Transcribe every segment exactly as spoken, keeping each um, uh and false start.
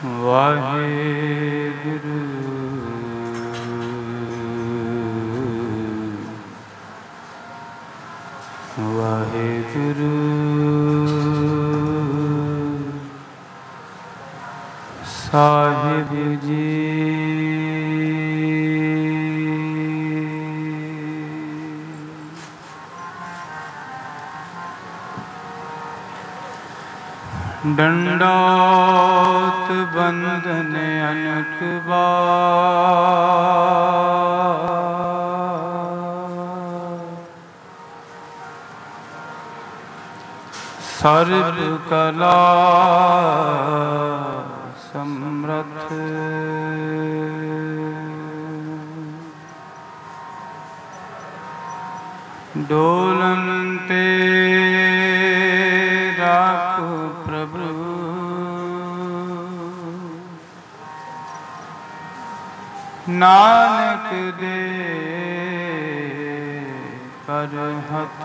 ਵਾਹਿਗੁਰੂ ਵਾਹਿਗੁਰੂ ਸਾਹਿਬ ਜੀ। ਡੰਡੋਤ ਬੰਧਨ ਅਨਕ ਬਾਰ, ਸਰਬ ਕਲਾ ਸਮਰਥ, ਡੋਲਨ ਤੇ ਰਾਖ ਪ੍ਰਭੂ, ਨਾਨਕ ਦੇ ਕਰ ਹੱਥ।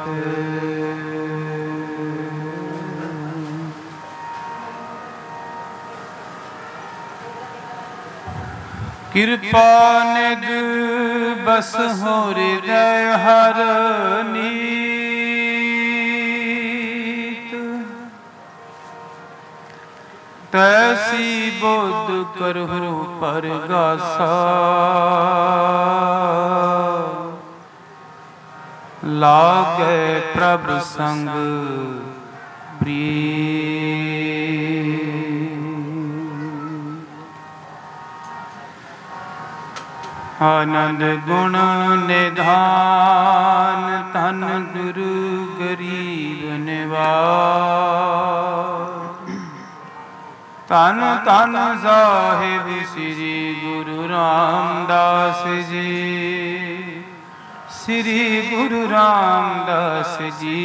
ਕਿਰਪਾ ਨਿਧ ਬਸ ਹੋ ਹਿਰਦੈ ਹਰ ਨੀਤ, ਤੈਸੀ ਬੁੱਧ ਕਰਹੁ ਪਰਗਾਸਾ, ਲਾਗੈ ਪ੍ਰਭ ਸੰਗ ਪ੍ਰੀਤ। ਆਨੰਦ ਗੁਣ ਨਿਧਾਨ ਧਨ ਗੁਰੂ ਗਰੀਬ ਨਿਵਾਜ, ਧੰਨ ਧੰਨ ਸਾਹਿਬ ਸ੍ਰੀ ਗੁਰੂ ਰਾਮਦਾਸ ਜੀ, ਸ੍ਰੀ ਗੁਰੂ ਰਾਮਦਾਸ ਜੀ,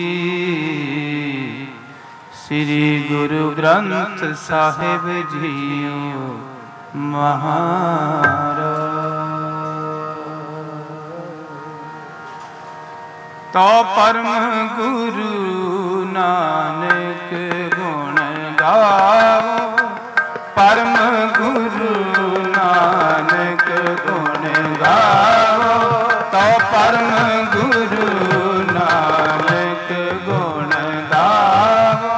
ਸ੍ਰੀ ਗੁਰੂ ਗ੍ਰੰਥ ਸਾਹਿਬ ਜੀਓ ਮਹਾਰਾਜ। ਤੋ ਪਰਮ ਗੁਰੂ ਨਾਨਕ ਗੁਣ ਗਾਵੋ, ਪਰਮ ਗੁਰੂ ਨਾਨਕ ਗੁਣ ਗਾਵੋ, ਤੋ ਪਰਮ ਗੁਰੂ ਨਾਨਕ ਗੁਣ ਗਾਵੋ।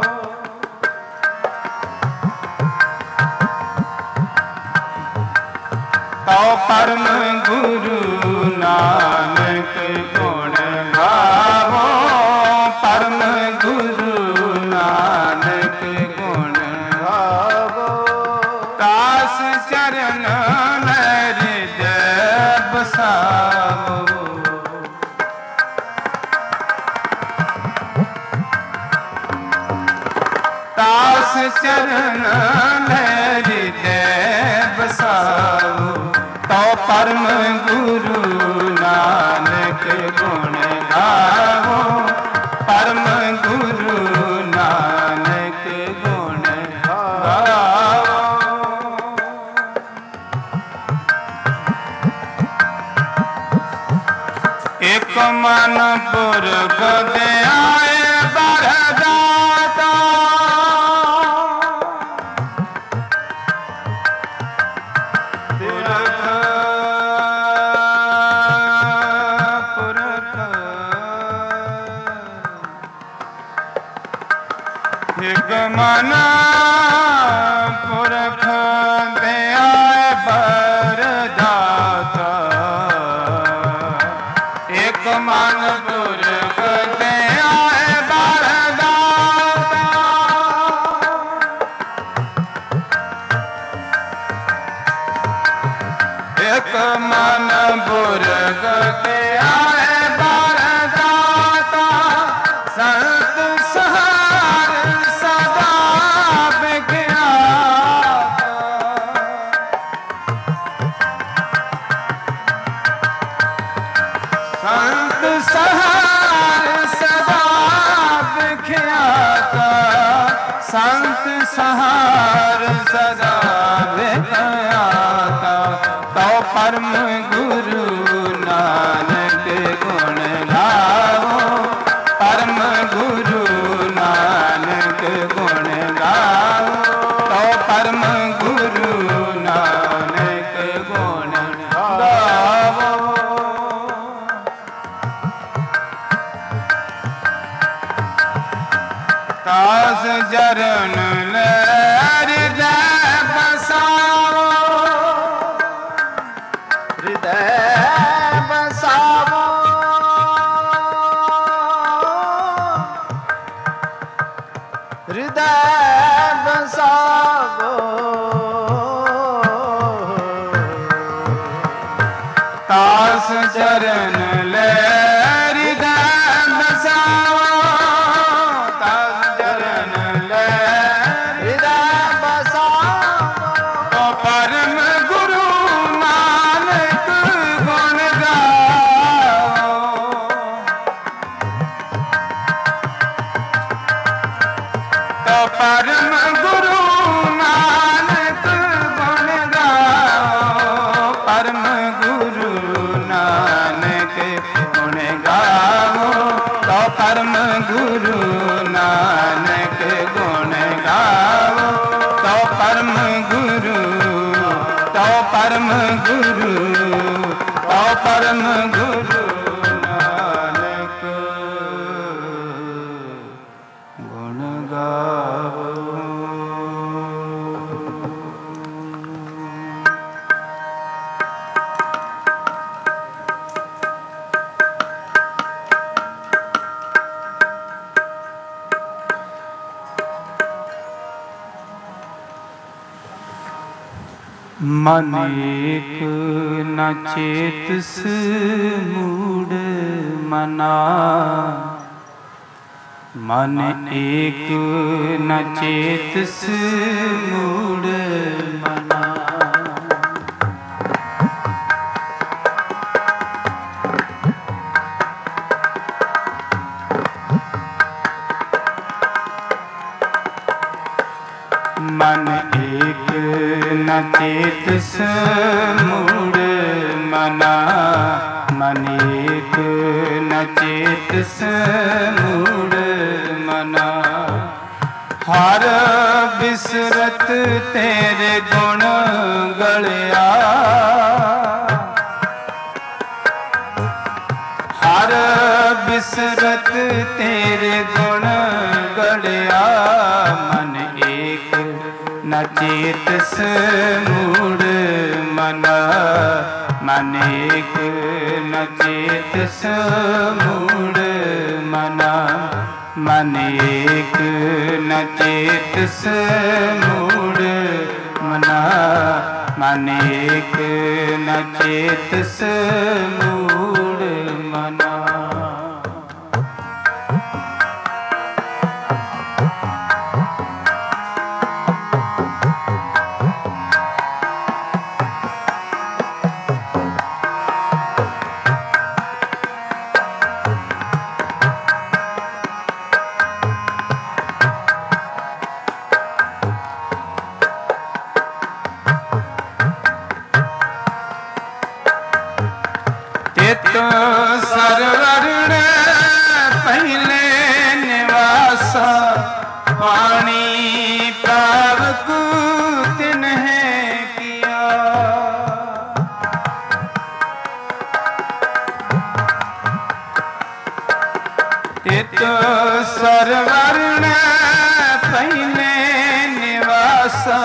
ਤੋ ਪਰਮ ਗੁਰੂ ਨਾਨਕ ਗੁਣ ਗਾਵੋ, ਪਰਮ ਗੁਰੂ ਨਾਨਕ ਗੁਣ ਗਾਵੋ। ਦਾਸ ਚਰਨ ਹਿਰਦੈ ਬਸਾਵੋ, ਦਾਸ ਚਰਨ ਹਿਰਦੈ ਬਸਾਵੋ, ਤੋ ਪਰਮ ਗੁਰੂ ਨਾਨਕ ਗੁਣ ਗਾਵੋ, ਪਰਮ ਗੁਰੂ ਨਾਨਕ ਗੁਣ ਗਾਵੋ। ਇਕ ਮਨ ਪੁਰਖ ਦੇ ਆਏ ਬਰਦਾਤਾ, ਇਕ ਮਨ ਪੁਰਖ ਦੇ ਆਏ ਬਰਦਾਤਾ, ਇਕ ਮਨ ਪੁਰਖ ਦੇ ਆਏ ਬਰਦਾਤਾ, ਇਕ ਮਨ ਪੁਰਖ ਦੇ ਆਏ ਬਰਦਾਤਾ, ਸੰਤ ਸਹਾਰ ਸਦਾ ਵਿਖਿਆਤਾ, ਸੰਤ ਸਹਾਰ ਸਦਾ ਵਿਖਿਆਤਾ, ਸੰਤ ਸਹਾਰ ਸਦਾ ਵਿਖਿਆਤਾ। ਤੋ ਪਰਮ ਗੁਰੂ ਨਾਨਕ ਗੁਣ ਗਾਵੋ, ਪਰਮ ਗੁਰੂ ਨਾਨਕ ਗੁਣ ਗਾਵੋ, ਤੋ ਪਰਮ ਗੁਰੂ चरण ले हृदय बसाओ, हृदय बसाओ, हृदय बसाओ। तास चरण ले हृदय बसाओ, तास चरण ले हृदय बसाओ। तो परम गुरु नानक गुण गाओ, तो परम गुरु नानक गुण गाओ, परम गुरु नानक गुण गाओ, तो परम गुरु नानक गुण गाओ, तो परम गुरु, तो परम गुरु, तो परम गुरु नानक गुण गाओ। मन एक न चेतस मूढ़ मना, मन एक न चेतस मूढ़ मना। मन एक न चेतस मूढ़ मना, मन एक न चेतस मूढ़ मना। हर बिसरत तेरे गुण गलिया, हर बिसरत तेरे गुण गलिया। मन एक न चेतस मूढ़ मना, मन एक न चेतस मूढ़ मना, मन एक न चेतस मूढ़ मना, मन एक न चेतस मूढ़ मना। तो सरवर्ण पहले निवासा, पानी पावक तिन्हे किया। तो सरवर्ण पहले निवासा,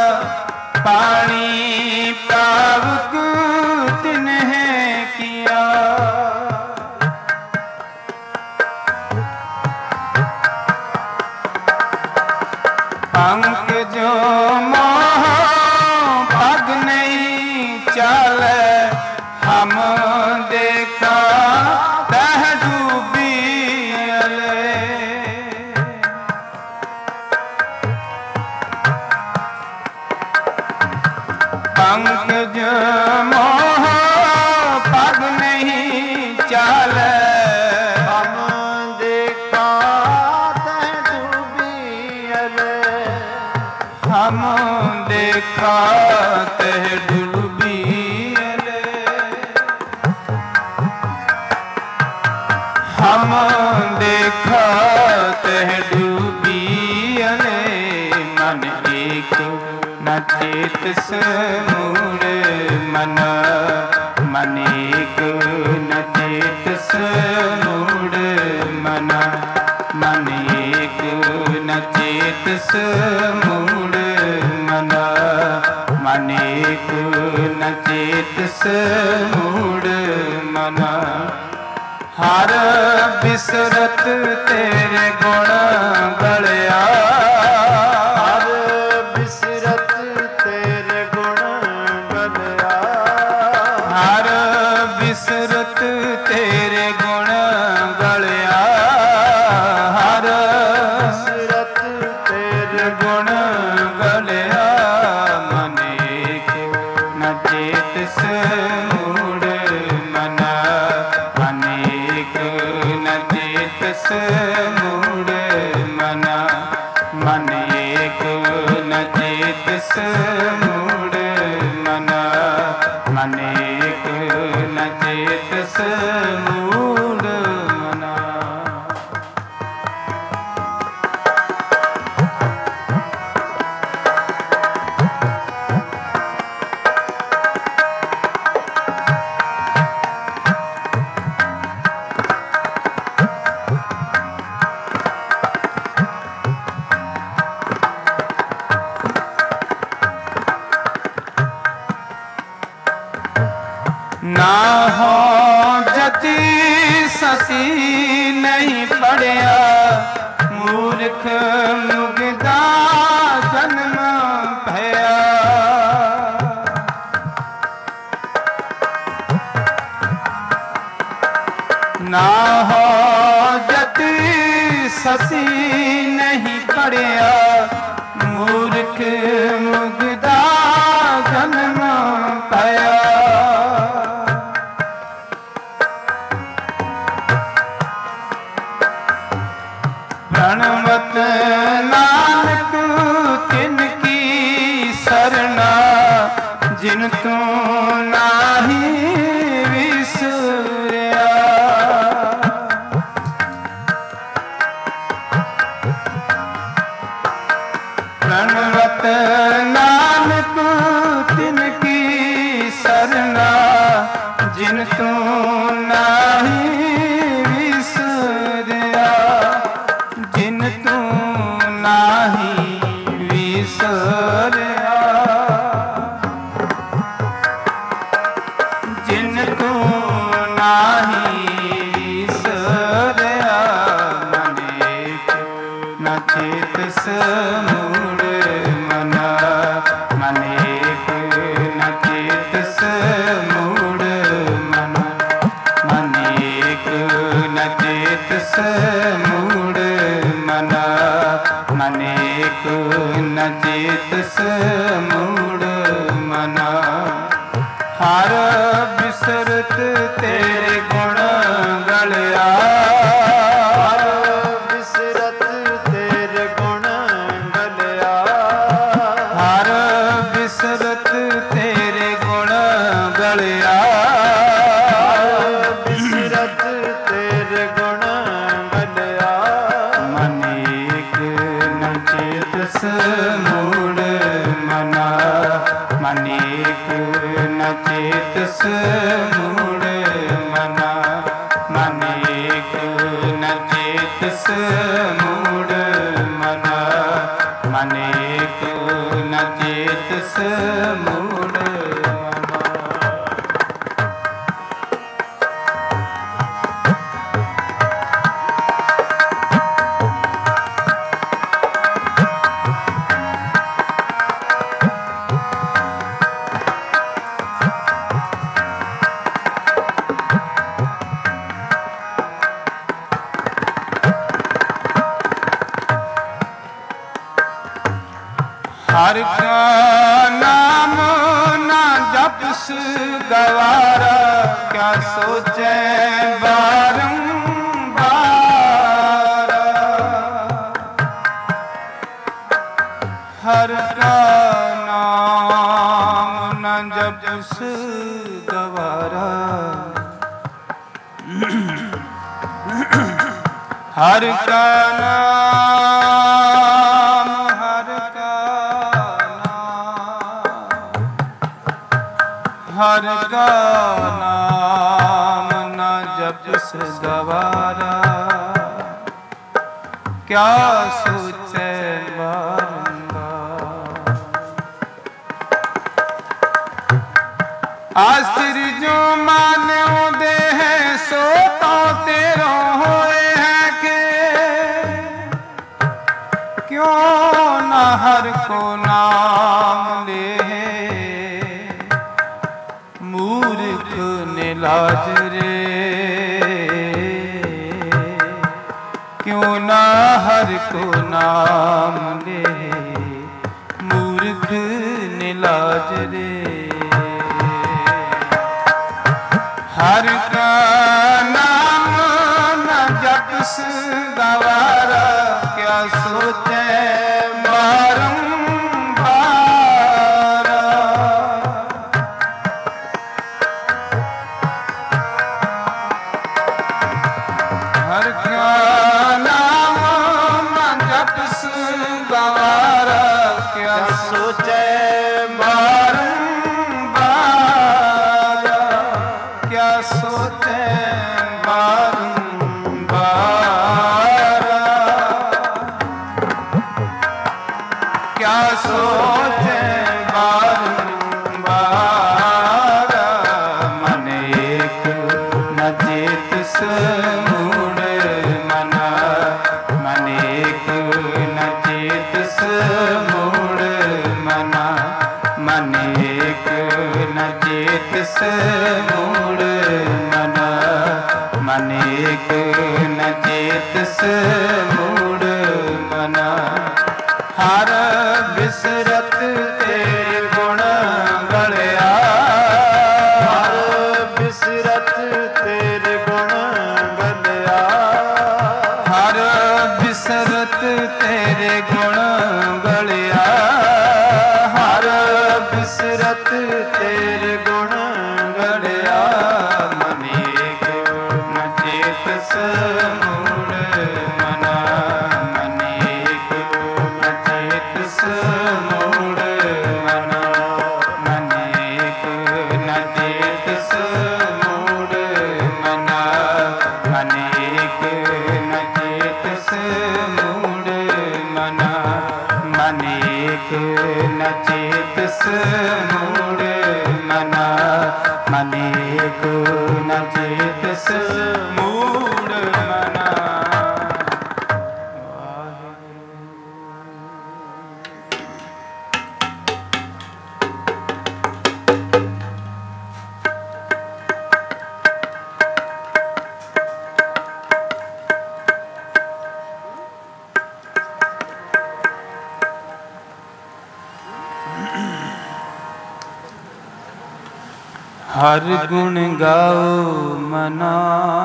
पानी पावक तिन्हे किया। पंख जो मोह पग नहीं चाले, हम देखा तह डूबी अले। पंख जो मोह पग नहीं चाले, हम देखा तह डूबी अले। हम देखा तह डूबी अले। हम देखा तह डूबी अले। मन एक न चेतस मूढ़ मना, मन एक न चेतस मूढ़ मना, मन एक न चेतस तिस मूढ़ मना मन एक न चेतस मूढ़ मना हर बिसरत तेरे गुण गलिया हर बिसरत तेरे गुण गलिया हर बिसरत तेरे गुण गलिया हर बिसरत तेरे गुण गलिया मन एक न चेतस मूढ़ मना मन एक न चेतस मूढ़ मना मन एक न चेतस मूढ़ मना मन एक न चेतस मूढ़ मना। ना हो जति सती नहीं पढ़िया मूर्ख मुगदा जन्म भया ना हो जति सती नहीं पढ़िया मूर्ख मुगदा जन्म भया प्रणवत नानक तिनकी सरना जिन तू नाही विसुरिया प्रणवत नानक तिनकी सरना जिन तू नाही विसुरिया जिन तू नाही विसरिया जिन तू नाही विसरिया मन एक न चेतस मूढ़ मना मन एक न चेतस मूढ़ मना मन एक न चेतस मूढ़ मना मन एक न चेतस मूढ़ मना हर बिसरत तेरे गुण गलिया हर बिसरत तेरे गुण गलिया हर बिसरत तेरे गुण गलिया बिसरत तेरे गुण गलिया मन एक न चेतस मूढ़ मना मन एक न चेतस मूढ़ मना मन एक न चेतस मूढ़ मना मन एक न चेतस मूढ़ मना। हर का नाम ना जपस गवारा क्या सोचे बारंबार हर का नाम ना जपस गवारा हर का नाम हर का नाम हर का नाम न जपस गवारा क्या सोचे बार आसिर जो मान्यो दे है सो तो तेरो होए है के क्यों न हर को नाम ले मूर्ख निलाज रे क्यों न हर को नाम ले मूर्ख निलाज रे हर का नाम न जपस गवारा क्या सोचे बारंबार हर का नाम न जपस गवारा क्या सोचे सोचे बारंबार क्या सोचे बारंबार मन एक न चेत समूढ़ मना मन एक न चेत समूढ़ मना मन एक न चेत समूढ़ मना मन एक न चेत समूढ़ मना हर बिसरत तेरे गुण गलिया हर बिसरत तेरे गुण गलिया हर बिसरत तेरे गुण गलिया हर बिसरत तेरे गुण गलिया मन एक न चेत समूढ़ मना मन एक न चेत समूढ़ मना मन एक न चेत समूढ़ मना मन एक न चेत समूढ़ मना मन एक न चेत समूढ़ मना मन एक न चेत समूढ़ मना हर गुण गाओ मना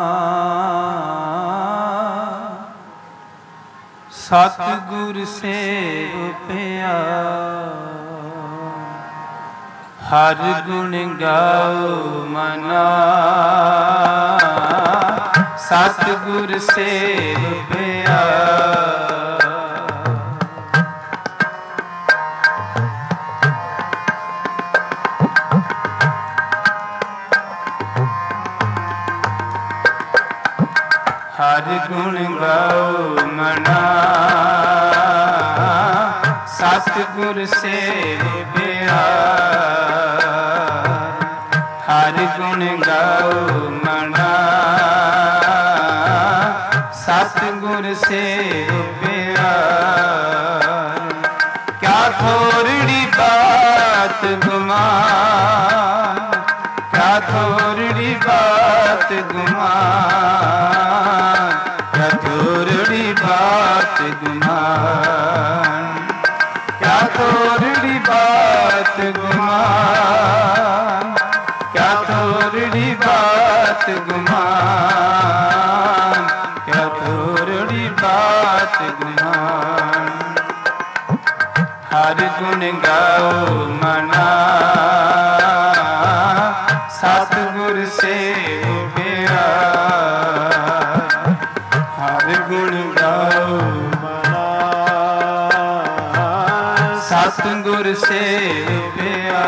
सतगुर सेवया हर गुण गाओ मना सतगुर सेवया हर गुण गाओ मना सतगुर सेवया हर गुण गाओ मना सतगुर सेवया क्या थोड़ी बात गुमान क्या थोड़ी बात गुमान क्या थोड़ी बात गुमान क्या थोड़ी बात गुमान क्या थोड़ी बात गुमान क्या थोड़ी बात गुमान हर गुण गाओ मना सतगुर सेवया हर गुण गाओ मना सतगुर सेवया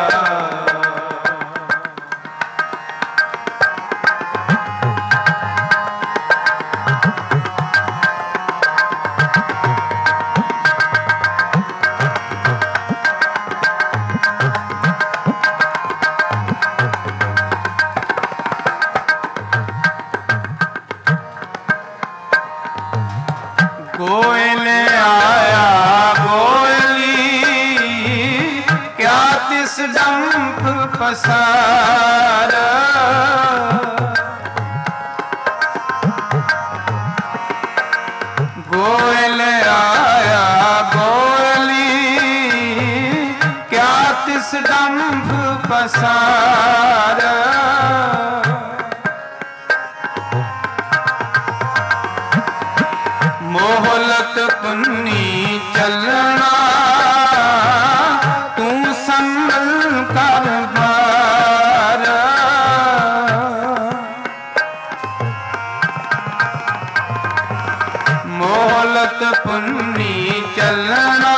तिस डंप पसार। गोयल आया गोयली क्या तिस डंप पसार। मोहलत पुन्नी चलना तू संभल कर बार। मोहलत पुन्नी चलना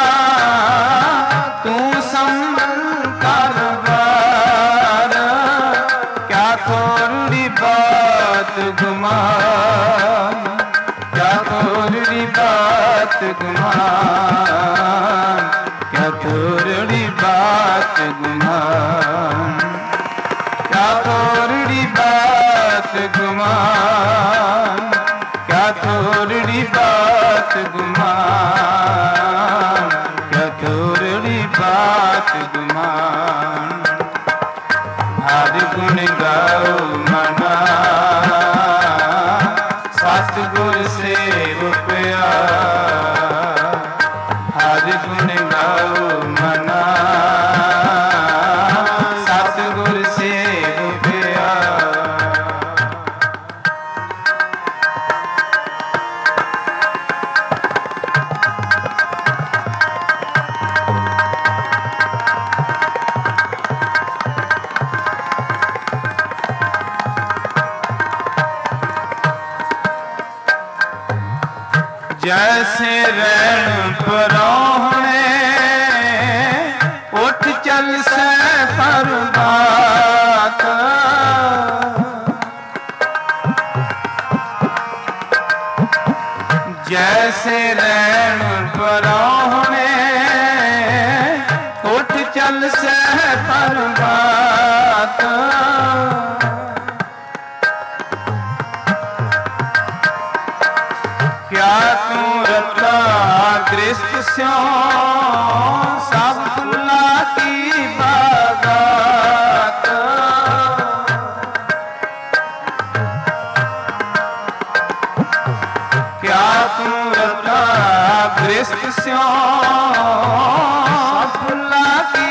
तू संभल कर बार। क्या थोड़ी बात गुमान, क्या थोड़ी बात गुमान, क्या थोड़ी बात गुमान, क्या थोड़ी बात गुमान, क्या थोड़ी बात गुमान, क्या थोड़ी बात गुमान। हर गुण गाओ मना सतगुर सेवकया। हर गुण गाओ मना सतगुर सेवकया। जैसे रैन परोहणे उठ चल से परबात। जैसे रैन परोहणे उठ चल से परबात। क्या तू रता गृहस्थ स्यों सब फुल्ला की बागात। क्या तू रता गृहस्थ स्यों सब फुल्ला की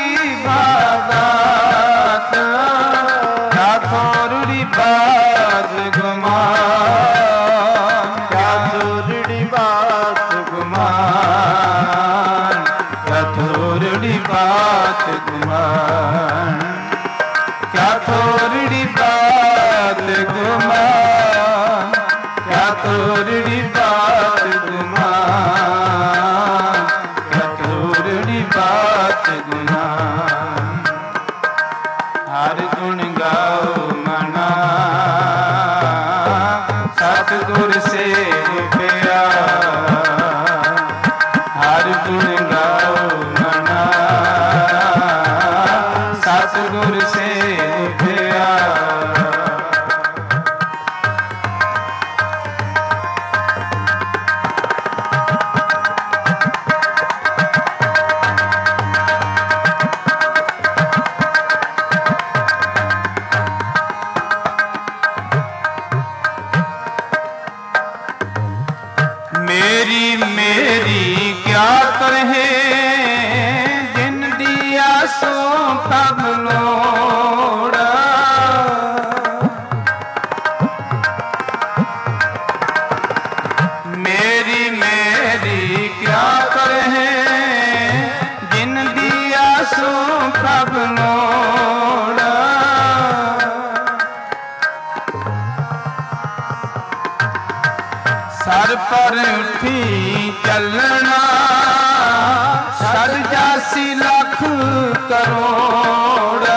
बागात। क्या थोड़ी बात गुमान, क्या थोड़ी बात गुमान, क्या थोड़ी बात गुमान, क्या थोड़ी बात गुमान, क्या थोड़ी बात गुमान, क्या थोड़ी बात गुमान। हर गुण गाओ मना सतगुर सेवकया। हर गुण गाओ मना सतगुर सेवकया। मेरी मेरी क्या कहे जिन दिया सो तब लोड़ा। मेरी मेरी क्या कहे जिन दिया सो तब लोड़ा। सर पर उठी चलना सर जासी लाख करोड़।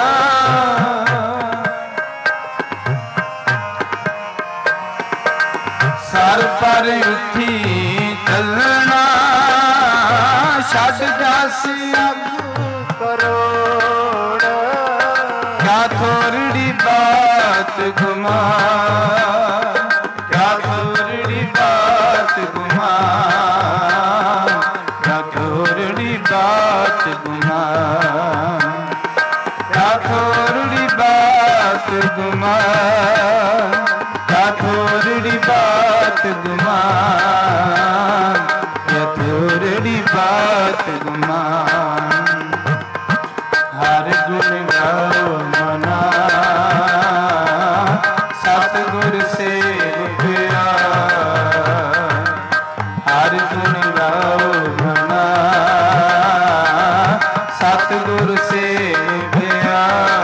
सर पर उठी चलना सर जासी लाख करोड़। क्या थोड़ी बात गुमान, क्या थोड़ी बात गुमान, क्या थोड़ी बात गुमान। गुमान, क्या थोड़ी बात गुमान, क्या थोड़ी बात गुमान। हर गुण गाओ मना, सतगुर से पिया। हर गुण गाओ मना, सतगुर से पिया।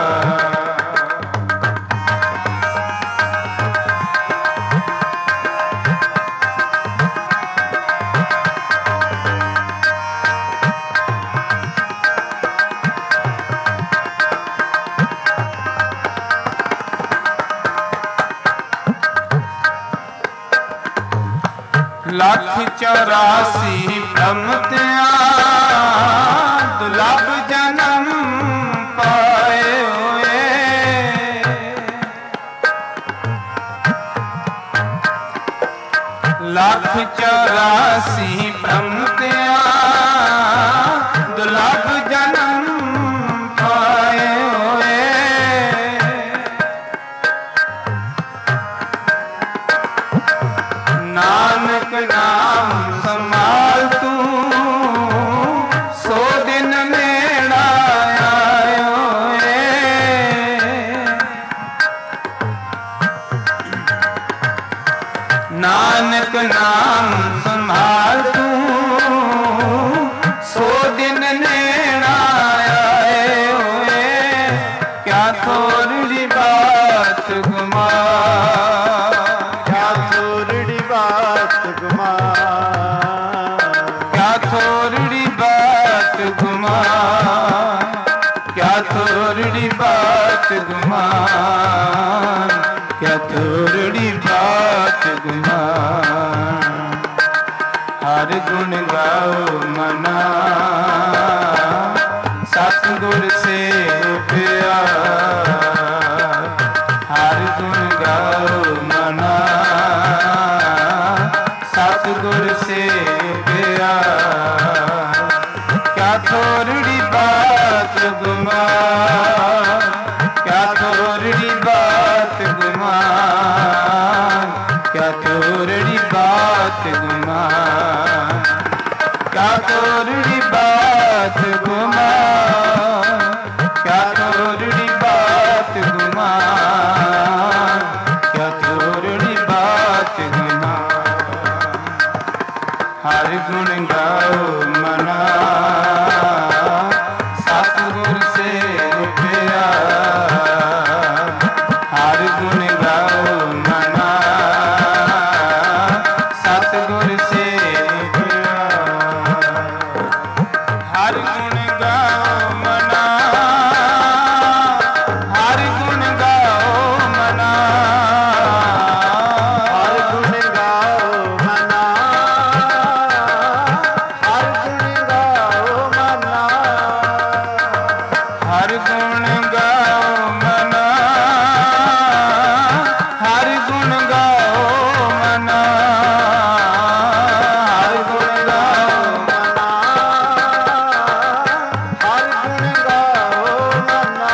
लाख चौरासी भ्रमतियाँ दुर्लभ जन्म पाए हुए। लाख चौरासी भ्रमतियाँ दुर्लभ जन्म पाए हुए। नानक नाम संभाल तू, सौ दिन नेड़ा आयो है। नानक नाम संभाल तू, सौ दिन नेड़ा आयो है। क्या थोड़ी बात गुमा, क्या थोड़ी बात गुमान, क्या थोड़ी बात गुमान, क्या थोड़ी बात गुमान, क्या थोड़ी बात गुमान। हर गुण गाओ मना, सतगुर से पिया। हर गुण गाओ मना, सतगुर से पिया। क्या थोड़ी बात गुमान, क्या थोड़ी बात गुमान, क्या थोड़ी बात गुमान। क्या थोड़ी बात गुमान, क्या थोड़ी बात गुमान, क्या थोड़ी बात गुमान। हर गुण गाओ मना, सतगुर से पिया। हर गुण गाओ मना, सतगुर से पिया। हर गुण गाओ मना, हर गुण गाओ मना। हर गुण गाओ मना, हर गुण गाओ मना। हर गुण गाओ मना, हर गुण गाओ मना। हर गुण गाओ मना, हर गुण गाओ मना।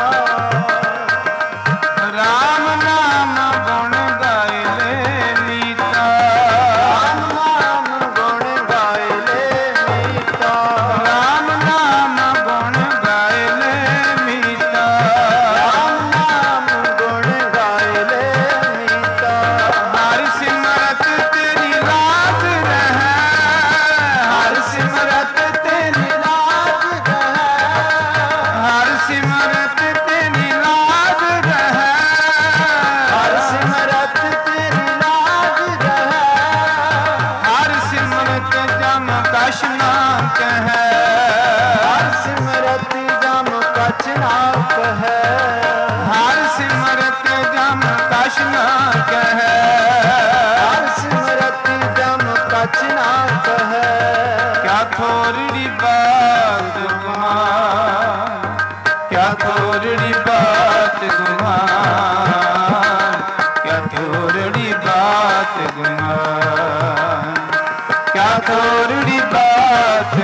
राम नाम गुण गाइले मीता। राम नाम गुण गाइले मीता। राम नाम गुण गाइले मीता। राम नाम गुण गाइले मीता। हर सिमरत तेरी लाज रहे, हर सिमरत तेरी लाज रहे। हर सिमरत तेरी लाज रहे। हर सिमरत तेरी लाज रहे। हर सिमरत जम कछ ना कहे। हर सिमरत जम कछ ना कहे। हर सिमरत जम कछ ना कहे। हर सिमरत जम कछ ना कहे। क्या थोड़ी बात गुमान, क्या थोड़ी बात गुमान, क्या थोड़ी बात गुमान। क्या थोड़ी बात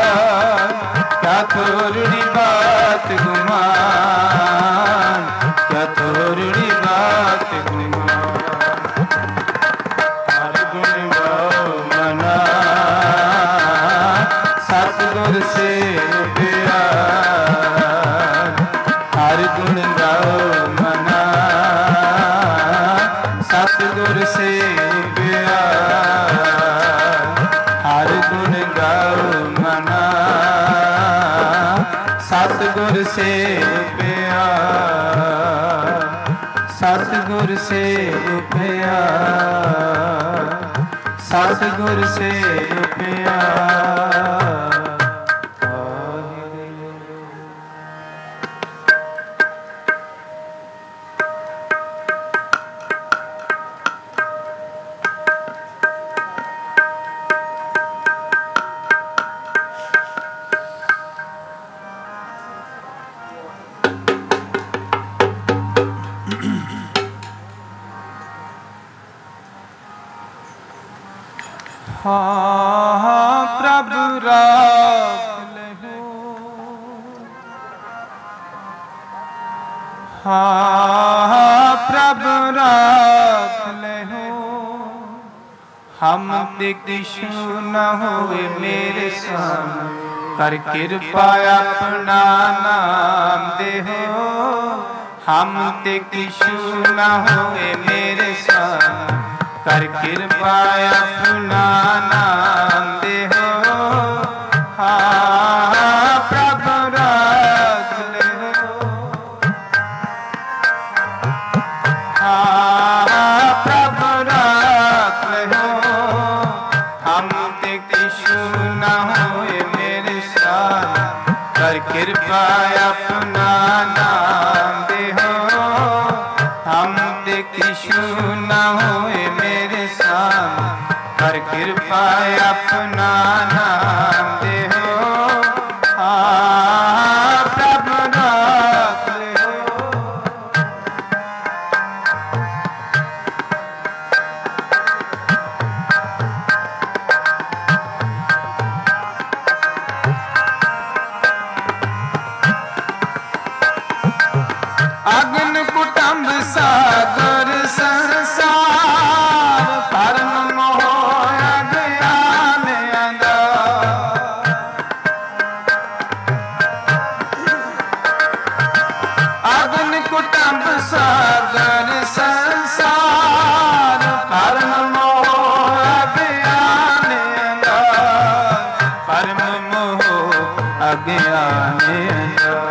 गुमान, क्या थोड़ी बात गुमान, क्या कथोरड़ी बात गुण हर गुण गाओ मना सतगुर से प्यार हर गुण गाओ मना सतगुर से प्यार हर गुण गाओ मना सतगुर से प्यार सतगुर से प्यार सतगुर से प्यार हाँ प्रभु राख लेहो हाँ प्रभु राख लेहो हम ते किछु न होए मेरे सामने कर कृपा अपना नाम देहो हम ते किछु न होए मेरे सामने कर कृपा अपना नाम देहो हाँ प्रभु राख लेहो हाँ प्रभु राख लेहो हम ते किछु न होए मेरे साथ कर कृपा अपना नाम देहो हम ते किछु न होए मेरे सामने कर कृपा अपना नाम देहो हाँ प्रभु राख लेहो अग्न कुटुंब सागर संसार परम मोह अज्ञान अंधार अग्न कुटुंब सागर संसार परम मोह अज्ञान अंधार परम मोह अज्ञान अंधार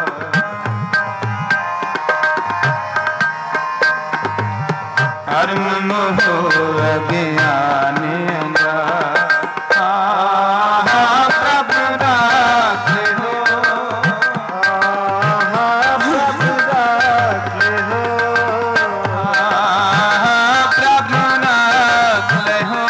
कर्म मोह अज्ञान हाँ प्रभु राख लेहो हाँ प्रभु राख लेहो हाँ प्रभु राख लेहो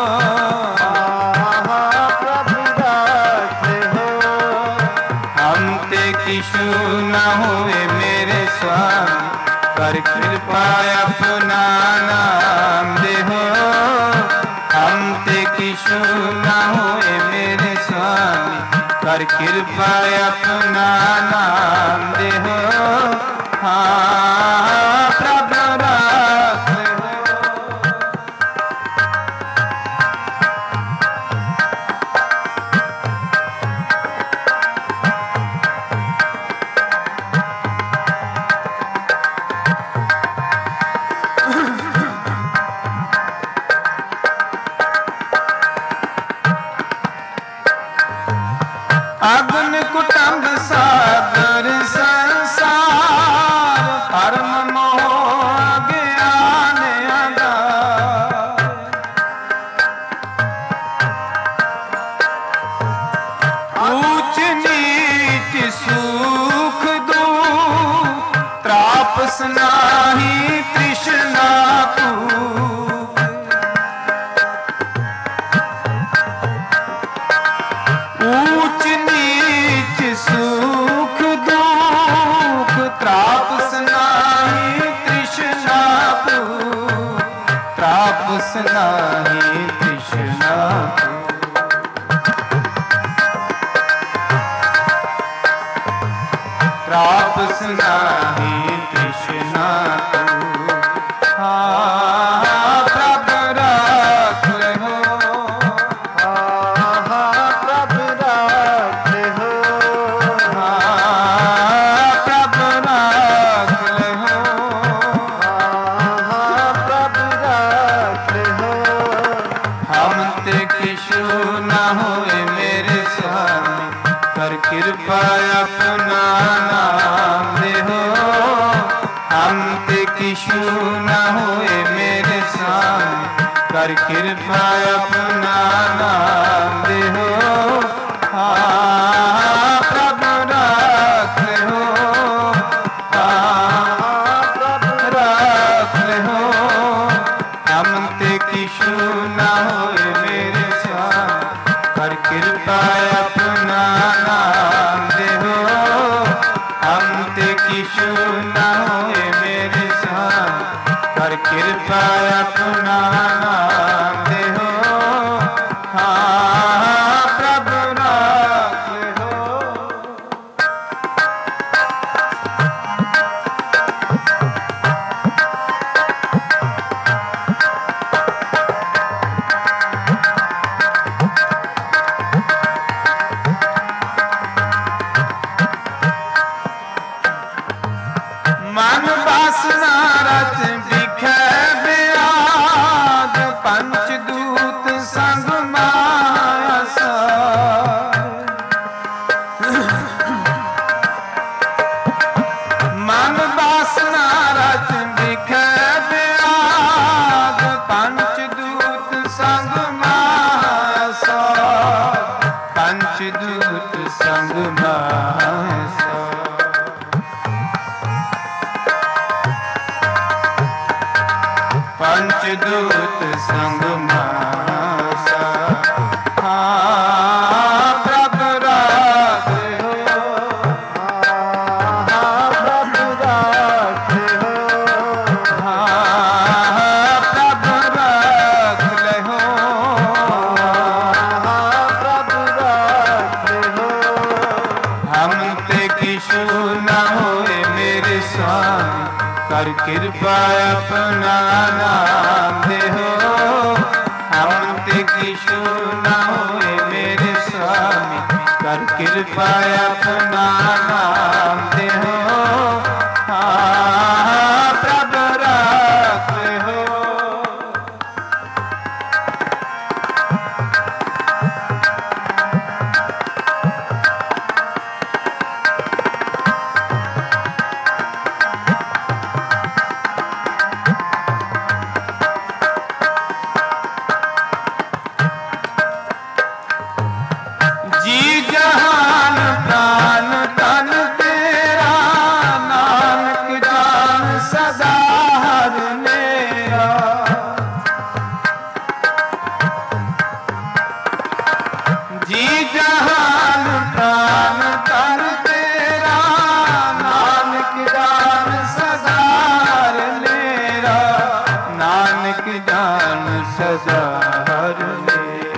हाँ प्रभु राख लेहो हम ते किछु न हुए मेरे स्वामी कर कृपा अपना नाम देहो हम ते किछु न हुए मेरे स्वामी कर कृपा अपना नाम देहो हाँ प्रभु राख लेहो अग्न कुटुंब सागर संसार परम मोह अज्ञान अंधार ऊंच नीच सुख दुख त्रापस नाही तृष्णा भूख ऊंच नीच सुख दुख त्रापस नाही तृष्णा भूख त्रापस नाही तृष्णा त्रापस नाही तृष्णा दूत संग मासा। हाँ प्रभु राखे हो, हाँ प्रभु राखे हो, हाँ प्रभु राख ले हो, हाँ प्रभु राखे हो। हम ते किशु न होए मेरे स्वामी, कर कृपा अपना नाम दे हो। हम ते किशु न होए मेरे स्वामी, कर कृपा अपना नाम दे हो। हाँ प्रभु राख ले हो। जी जहान प्राण तन तेरा, नानक जान सदा हर मेरा। जी जहान प्राण तन तेरा, नानक जान सदा हर मेरा। नानक जान सदा हर मेरा।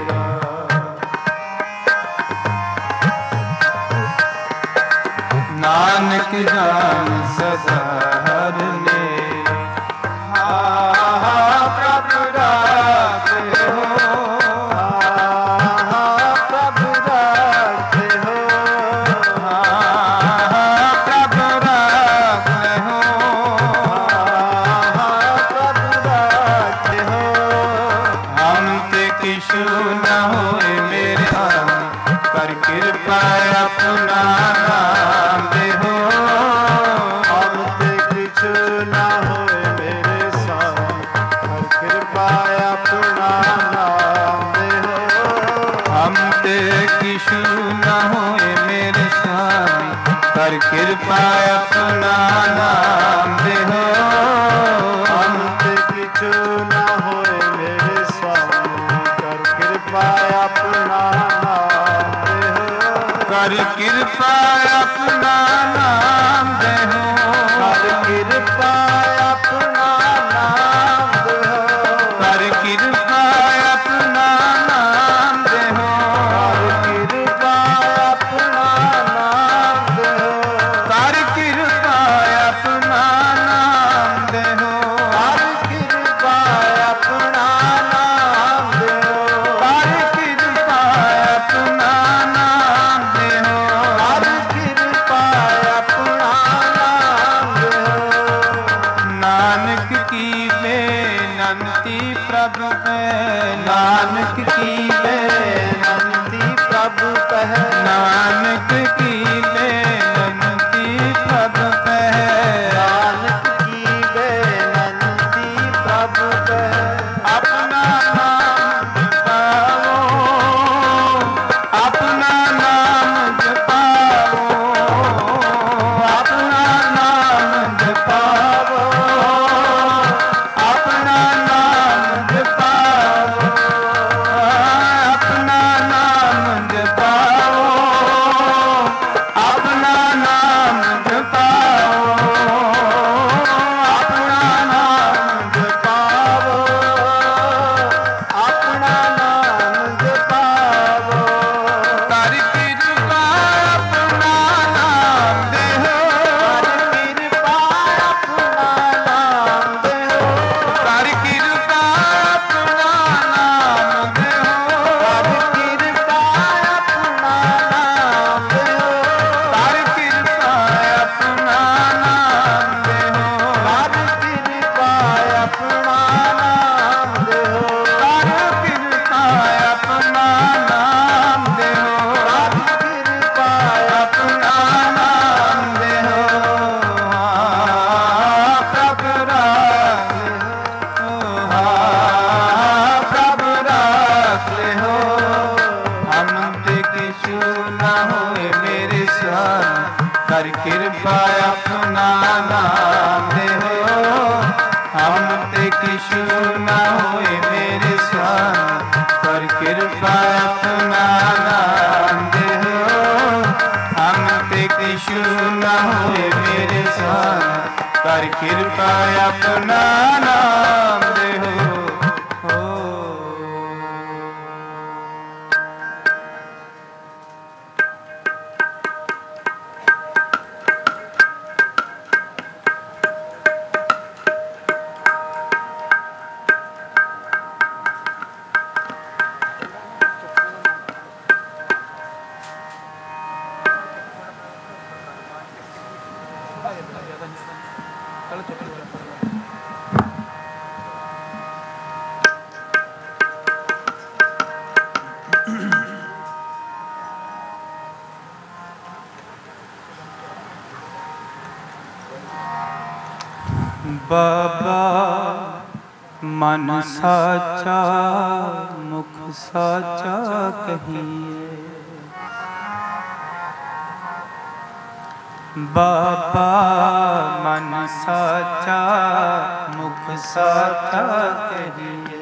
नानक जान सदा हर मेरा। हाँ प्रभु राखे हो, हाँ प्रभु राखे हो, हाँ प्रभु राख ले हो। हाँ प्रभु राखे हो। हम ते किशु न होए मेरे स्वामी, कर कृपा अपना नाम दे हो। हम ते किछु न होए मेरे स्वामी, कर कृपा अपना नाम दे हो। हम ते किशु न होए मेरे स्वामी, कर कृपा अपना नाम दे हो। हम ते किछु न होए मेरे स्वामी, कर कृपा अपना नाम दे हो। कर कृपा अपना नाम दे हो। कर कृपा अपना नाम दे हो। कर कृपा अपना नाम दे हो। कर कृपा अपना नाम दे हो। कर कृपा अपना नाम दे हो। कर कृपा अपना नाम दे हो। कर कृपा अपना नाम दे हो। कर कृपा अपना नाम दे हो। नानक की बेनंती प्रभु पे, नानक की बेनंती प्रभु कह, नानक की बेनंती प्रभु पे। नानक की बेनंती प्रभु कह। अपना नाम जपाओ, अपना नाम जपाओ, अपना नाम जपाओ, अपना नाम जपाओ, अपना नाम जपाओ, अपना नाम जपाओ, अपना नाम जपावो, अपना नाम जपावो। कर कृपा अपना नाम दे हो। कर कृपा अपना नाम दे हो। कर कृपा अपना नाम दे हो। कर कृपा अपना नाम दे हो। कर कृपा अपना नाम दे हो। कर कृपा अपना नाम दे हो। कर कृपा अपना नाम दे हो। कर कृपा अपना नाम दे हो। हाँ प्रभु राख ले हो, हाँ प्रभु राख ले हो। हम ते किशु न होए मेरे स्वामी, कर कृपा अपना नाम दे हो। हम ते किशु न न होए मेरे स्वामी, कर कृपा अपना नाम देहो। बाबा मन साचा मुख साचा कहिए, बाबा मन साचा मुख साचा कहिए।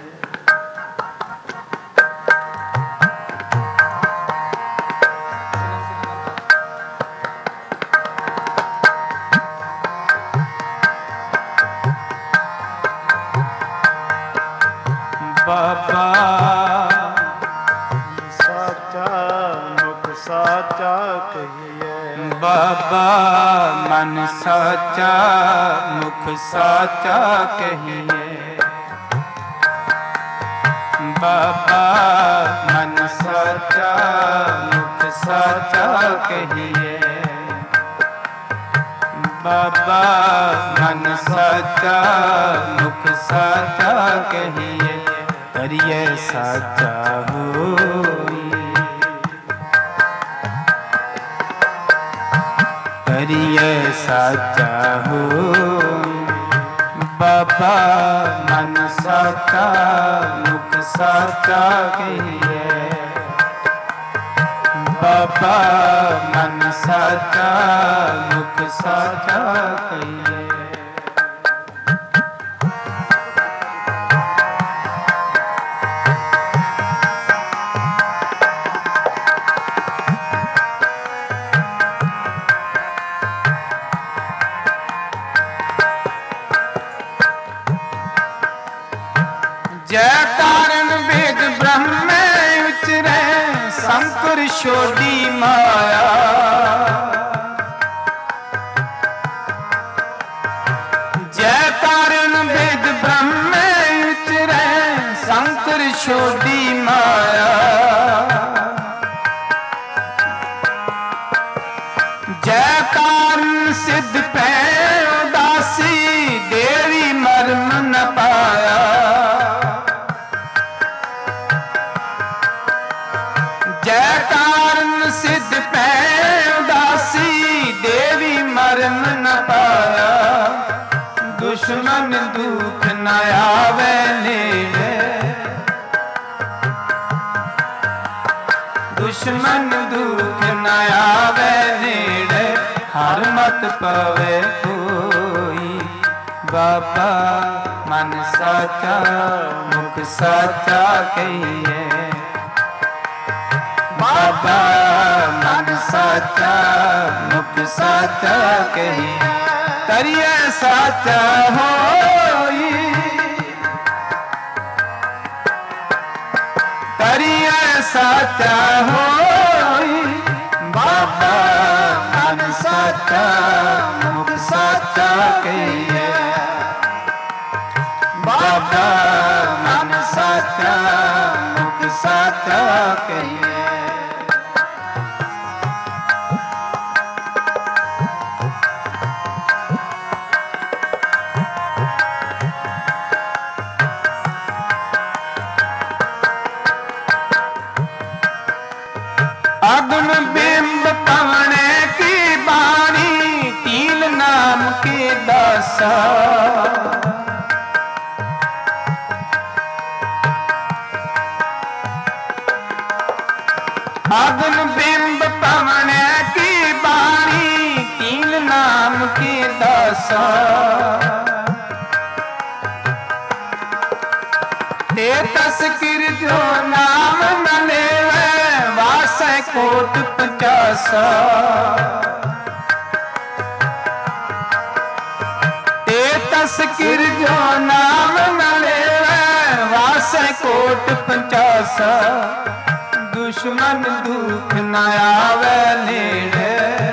बाबा साचा मुख साचा कहिए, बाबा मन साचा मुख साचा कहिए, बाबा मन साचा मुख साचा कहिए, बाबा मन साचा मुख साचा कहिए। करिए साचा होई, करिए साचा होई, बाबा मन साचा मुख साचा कहिए, बाबा मन साचा मुख साचा कहिए। जय कारण वेद ब्रह्म में उचरे, शंकर छोड़ी माया। जय कारण वेद ब्रह्म में उचरे, शंकर छोड़ी माया। जय कारण सिद्ध पे उदासी, देवी मर्म न पाया। जय कारण सिद्ध पे उदासी, देवी मर्म न पाया। दुश्मन दुख न आवे नेड़े, दुश्मन दुख न आवे नेड़े, हर मत पावे कोई। बाबा मन साचा मुख साचा कहिए, बाबा मन साचा मुख साचा कहिए। करिए साचा होई, करिए साचा होई। बाबा मन साचा मुख साचा कहिए, बाबा मन साचा मुख साचा कहिए। अगुन बिंब पवने की बाणी, तीन नाम के दासा। अगुन बिंब पवने की बाणी, तीन नाम के दासा। ते तस्किर जो नाम न लेवे, वास कोट पचासा। जस गिर जो नाम न लेवे वासे कोट पंचासा दुश्मन दुख न आवे नेड़े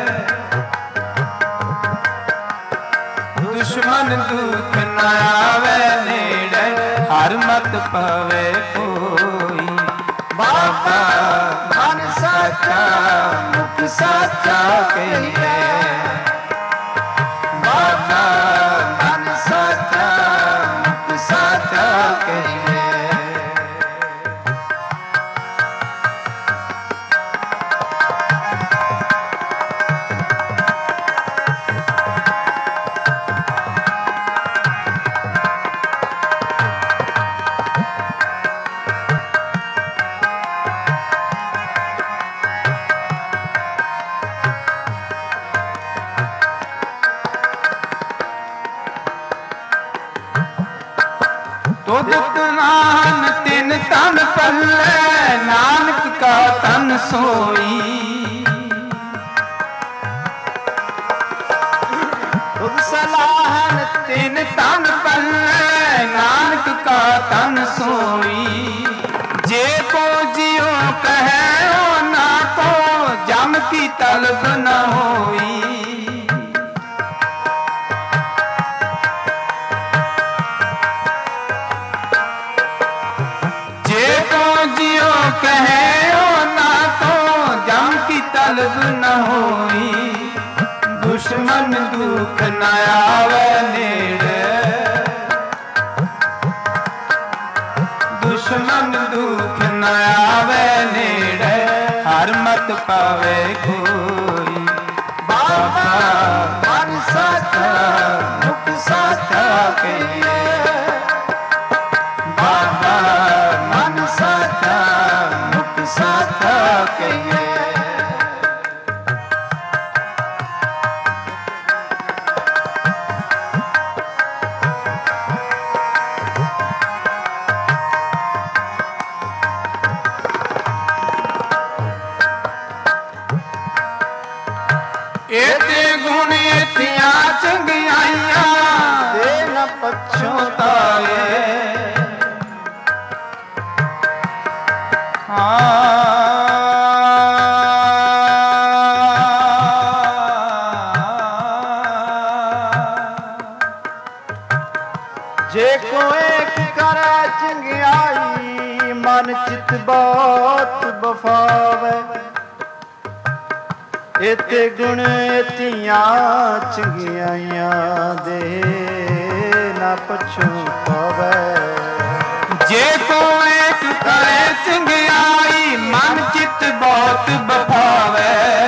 दुश्मन दुख न आवे नेड़े हर मत पवे कोई बाबा मन साचा मुख साचा कहिए बाबा मन साचा मुख साचा कहिए नान तिन तन पल्ले नानक का तन सोई खुद सलाहन तिन तन पल्ले नानक का तन सोई जे को जियो कहे ओ ना को जम की तलब न होई कहे ओ ना तो जम की तलब न होई दुश्मन दुख न आवे नेड़े दुश्मन दुख न आवे नेड़े हर मत पावे कोई बाबा मन साचा मुख साचा कहिए बाबा मन साचा साचा कहिए एते गुण एतिया चंगियाइया दे न पछोताए जे को एक करे चंगियाई मन चित बहुत बफावे इते गुण इतिया चंगियाइया दे ना पछुतावे जे को एक करे चंगियाई मन चित बहुत बफावे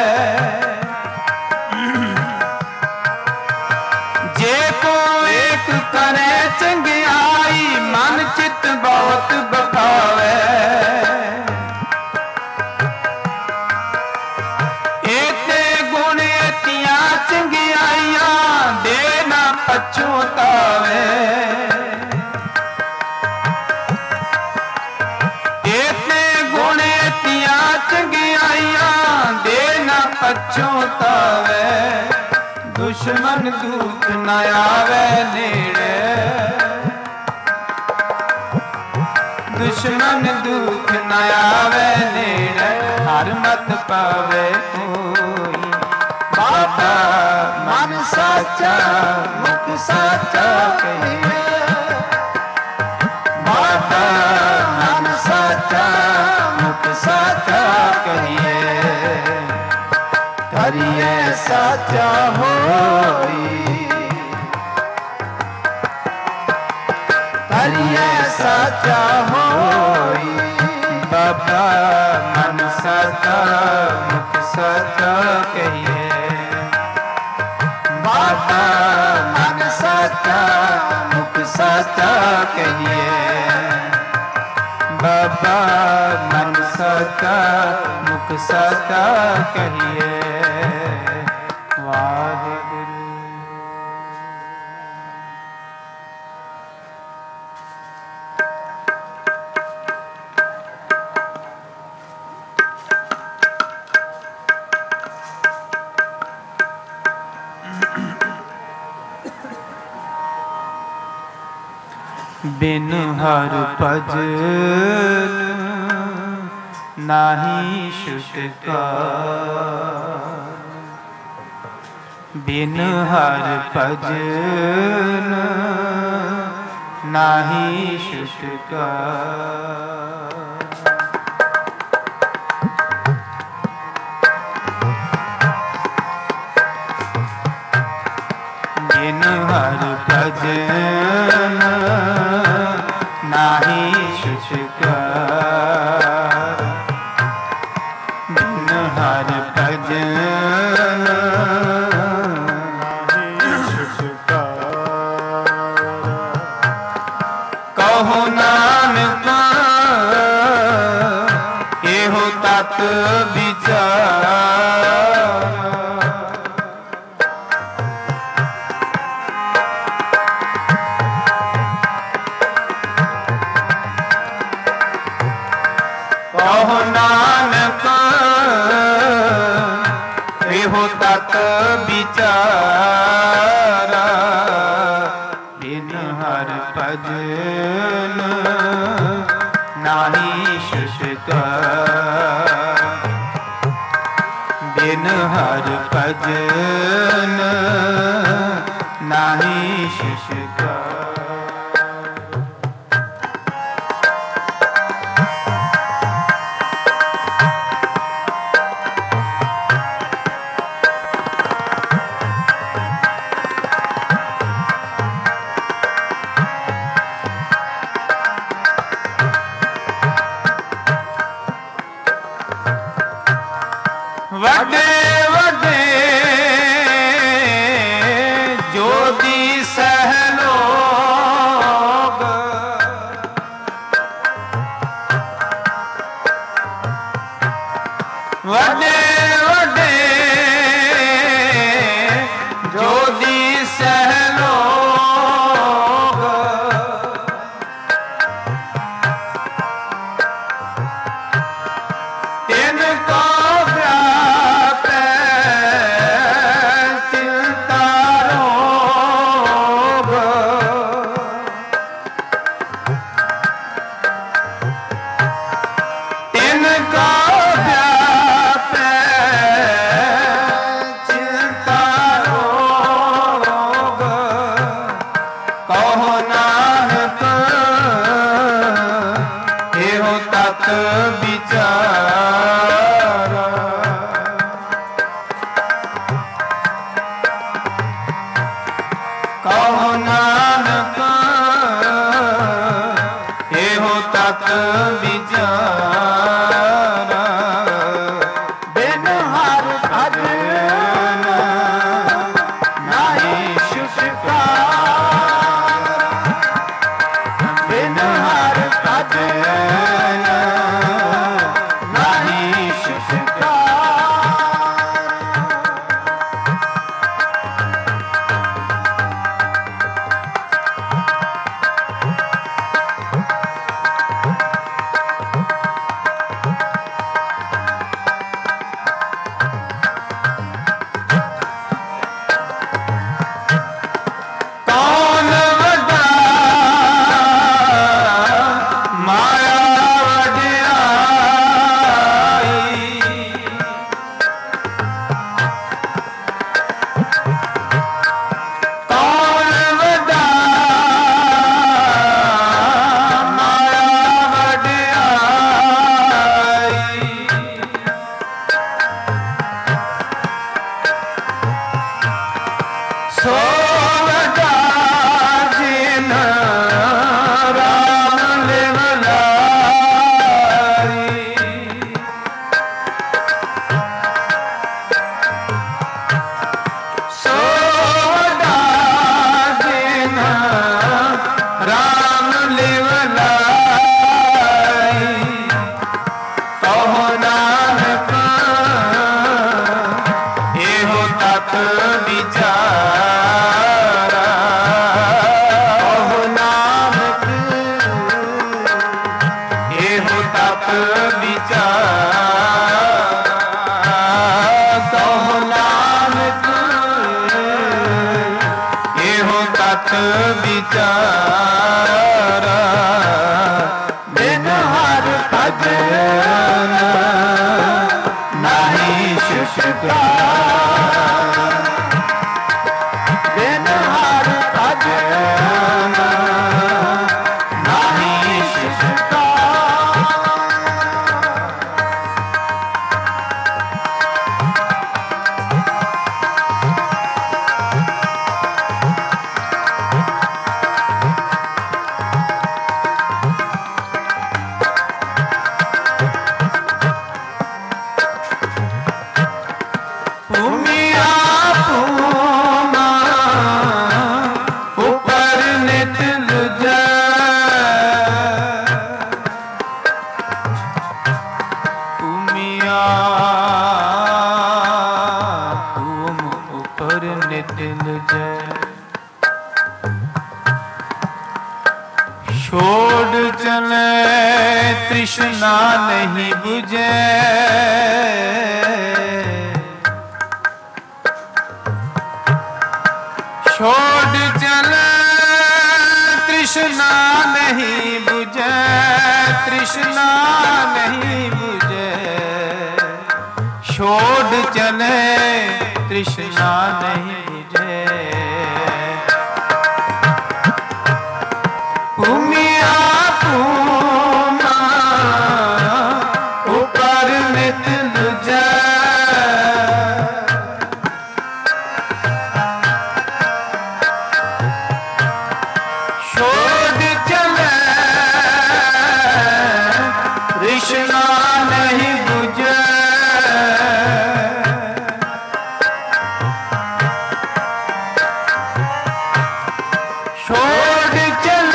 जे को एक करे चंगियाई मन चित बहुत बफावे एते गुण एतिया चंगियाइया दे ना पछुतावे पछोतावे दुश्मन दुख न आवे नेड़े दुश्मन दुख न आवे नेड़े हर मत पावे कोई बाबा मन साचा मुख साचा कहिए बाबा मन साचा मुख साचा कहिए हरिये साचा होई हरिये साचा होई बाबा मन साचा मुख साचा कहिए बाबा मन साचा मुख साचा कहिए बाबा मन साचा मुख साचा कहिए वाहिगुरु। बिन हर भजन नाही छुटकारा, बिन हर भजन नाही छुटकारा। बिन हर भजन नाही छुटकारा, बिन हर भजन नाही छुटकारा। कहो नानक एहो तत विचार, कहो नानक एहो तत विचारा, बिन हर भजन नाही छुटकारा, बिन हर भजन नाही छुटकारा। वडे वडे जोगी सहलोग, वडे वडे जोगी सहलोग, तिनको विचारा, कहो नानक एहो तत विचारा, बिन हर भजन नाही छुटकारा, बिन हर भजन नाही छुटकारा। कौन वड्डा माया वड्याई, कौन वड्डा माया वड्याई, सो वड्डा जिन राम लिव लाई, सो वड्डा जिन राम लिव लाई, कहो नानक एहो तत विचारा, कहो नानक एहो तत विचारा, कहो नानक एहो तत विचारा, बिन हर भजन नाहि छोड़ चले तृष्णा नहीं बुझे छोड़ चले तृष्णा नहीं बुझे तृष्णा नहीं बुझे छोड़ चले तृष्णा नहीं बुझे भूमिया पूमा ऊपर नित लुझे शोध चले तृष्णा नहीं बुझे शोध चले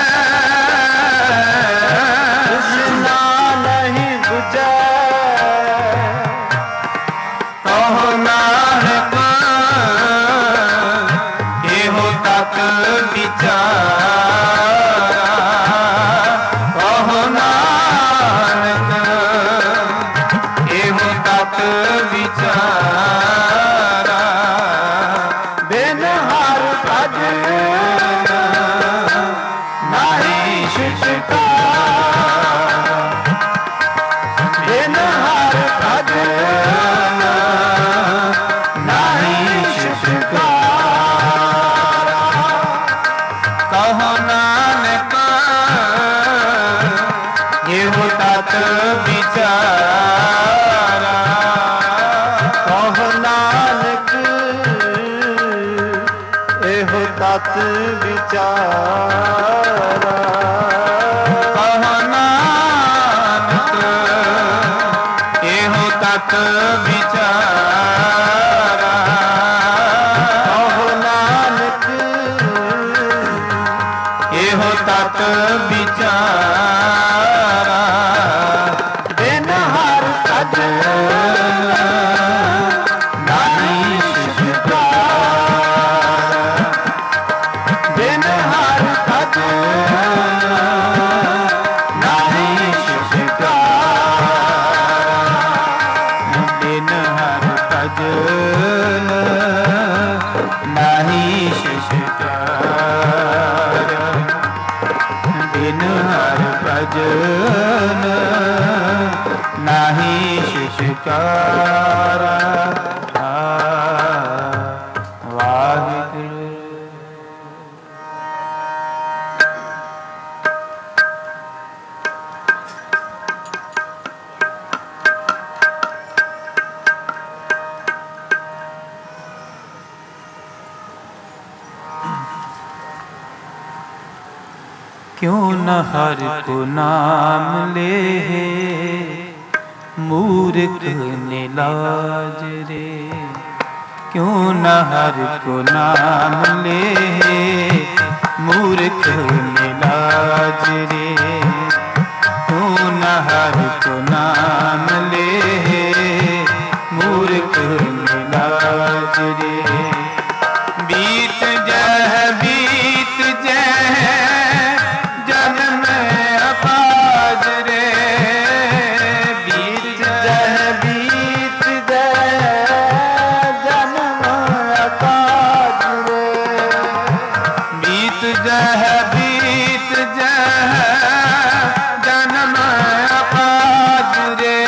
तत् विचारा कह नानक एहो तत् विचारा कह नानक एहो तत् विचारा बिन हर भजन नाहि बिन हर भजन नाहि शुचकारा बिन हर भजन नाहि शुचकारा बिन हर भजन नाहि शुचकारा वाहिगुरु। क्यों न हर को नाम ले मूर्ख निलाज रे क्यों न हर को नाम ले मूर्ख निलाज रे क्यों न हर को नाम ले मूर्ख निलाज रे बीत जह बीत जह जन्म अपाज रे बीत जह बीत जह जन्म अपाज रे बीत जह बीत जह जन्म अपाज रे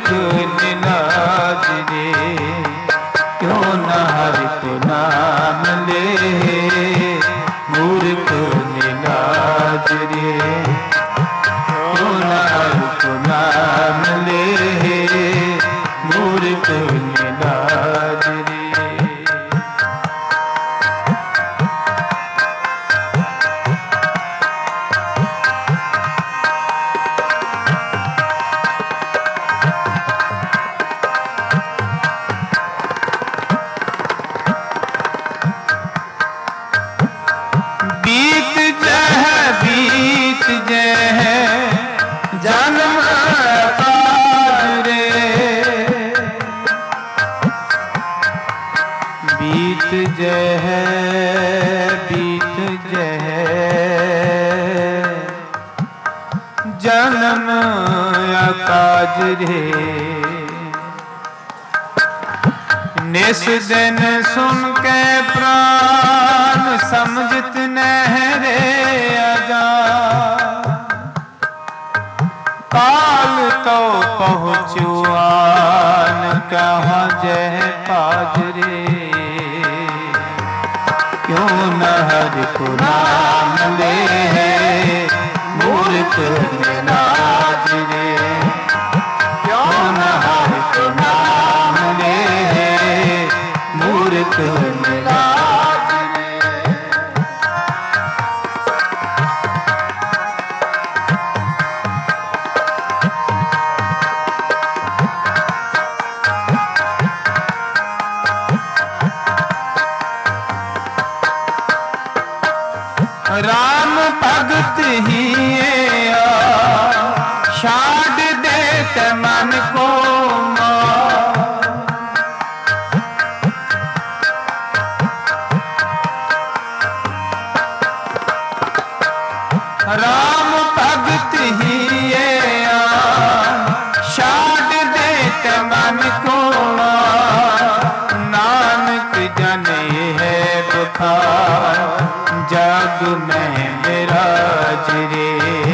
मूर्ख निलाज रे, क्यों न हरि को नाम ले, मूर्ख निलाज रे, क्यों न हरि को नाम ले, मूर्ख निलाज रे। जन्म काज रे, निस दिन सुन के प्राण समझत नहरे आजा, काल तो पहुँचुआन कहाँ जह पाज रे, क्यों न हरि को नाम ले, मूर्ख निलाज रे, क्यों न हरि को नाम ले, मूर्ख निलाज रे। राम भगत ही छाड़ देते मन को राम भगत ही छाड़ देते मन को, नानक जने है बुखार जग में विराज रे,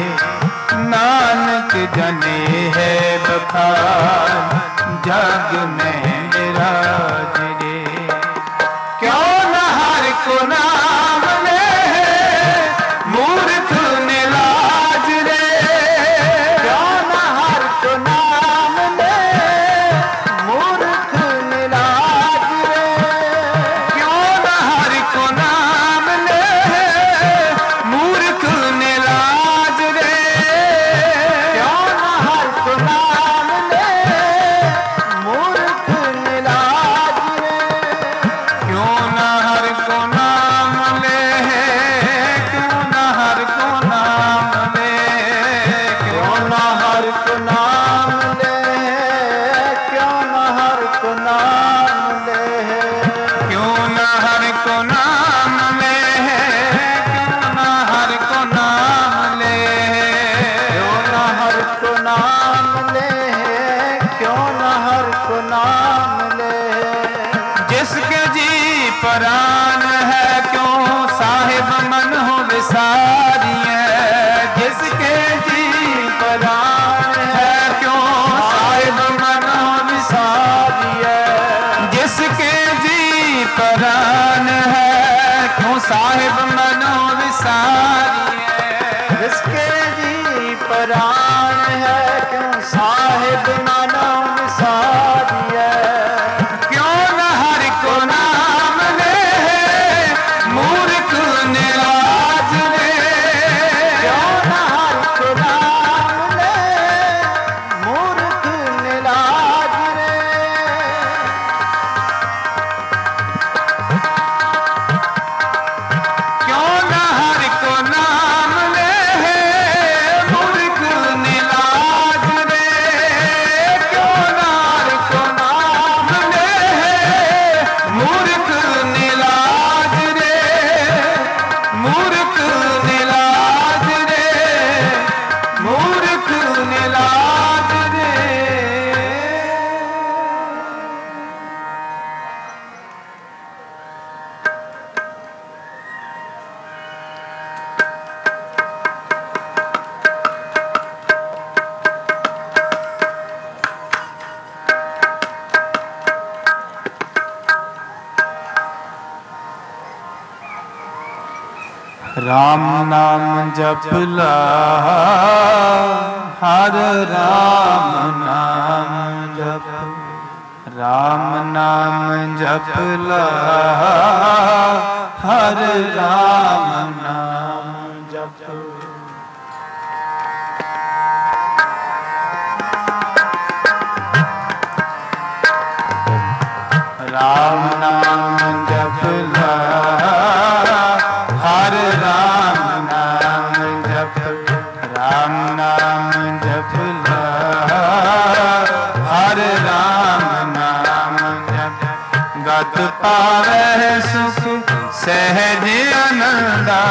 नानक जने है बखार जग में विराज रे, क्यों न हरि को नाम ले, मूर्ख निलाज रे, क्यों न हरि को नाम ले, मूर्ख निलाज रे, क्यों न हरि को नाम ले, मूर्ख निलाज रे, क्यों न हरि को नाम ले, मूर्ख निलाज रे, क्यों न हरि को नाम ले, क्यों न हरि को नाम ले, क्यों न हरि को नाम ले, क्यों न हरि को नाम ले, क्यों न हरि को नाम ले, क्यों न हरि को नाम ले, क्यों न हरि को नाम ले, क्यों न हरि को नाम ले, जिसके जी प्राण है क्यों साहिब मन हो विसारिए, जिसके जी प्राण है क्यों साहिब मन हो विसारिए, जिसके जी प्राण है क्यों साहिब मन हो विसारिए, जिसके जी प्राण है क्यों साहिब मन हो विसारिए, क्यों न हरि को नाम ले, मूर्ख निलाज रे, क्यों न हरि को नाम ले, मूर्ख निलाज रे, क्यों न हरि को नाम ले, मूर्ख निलाज रे, राम नाम जपला हर राम नाम जप, राम नाम जपला हर राम नाम जप। राम नाम जपला हर राम नाम जप, राम नाम जपला हर राम नाम जप। गत पावै सुख सहज आनंदा,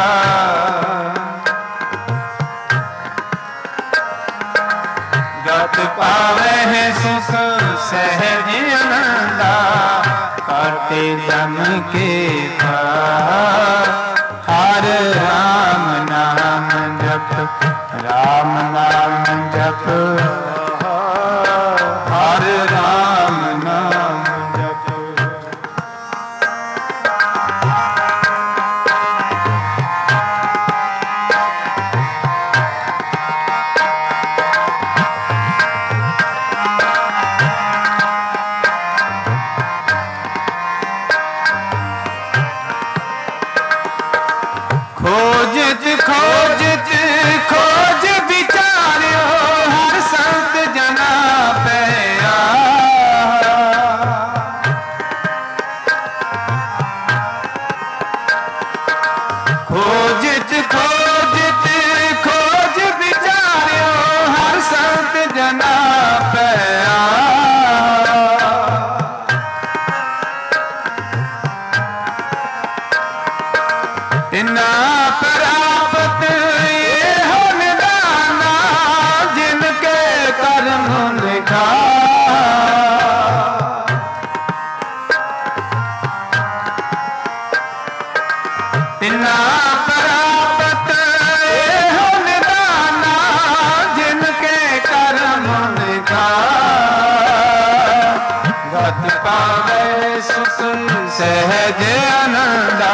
गत पावै सुख सहज आनंदा। करते जम के पार हर राम नाम जप, राम नाम जप हर राम नाम जप। खोजत खोजत खोज विचार्यो हर संत जना पैया। खोजत खोजत खोज विचार्यो हर संत जना पैया। तिना प्राप्त ये हो निदाना जिनके कर्म लिखा। तिना प्राप्त ये हो निदाना जिनके कर्म लिखा। गत पावै सुख सहज आनंदा,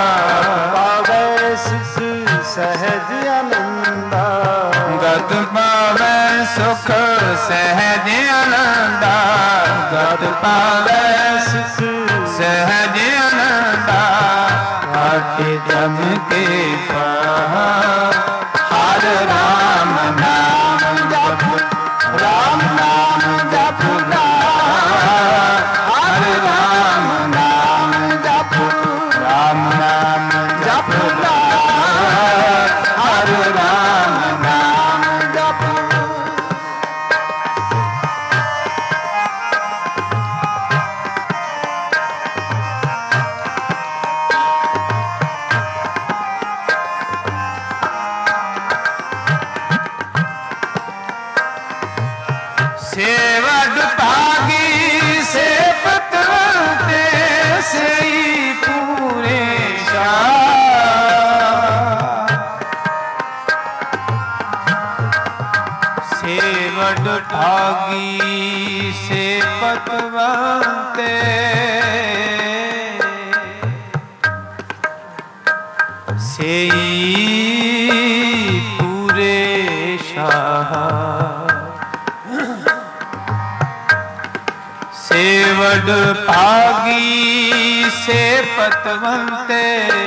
सहज आनंदा। गत पावै सुख सहज आनंदा, गत पावै सुख सहज आनंदा। घाटे जम के पार हर राम नाम जप, राम नाम जपना हर राम नाम जप, राम नाम जपना हर राम नाम जप। सेवक भागी से पतवंते से ही पूरे सेवक भागी से पतवंते से ही पूरे शाह। सेवड भागी से पतवंते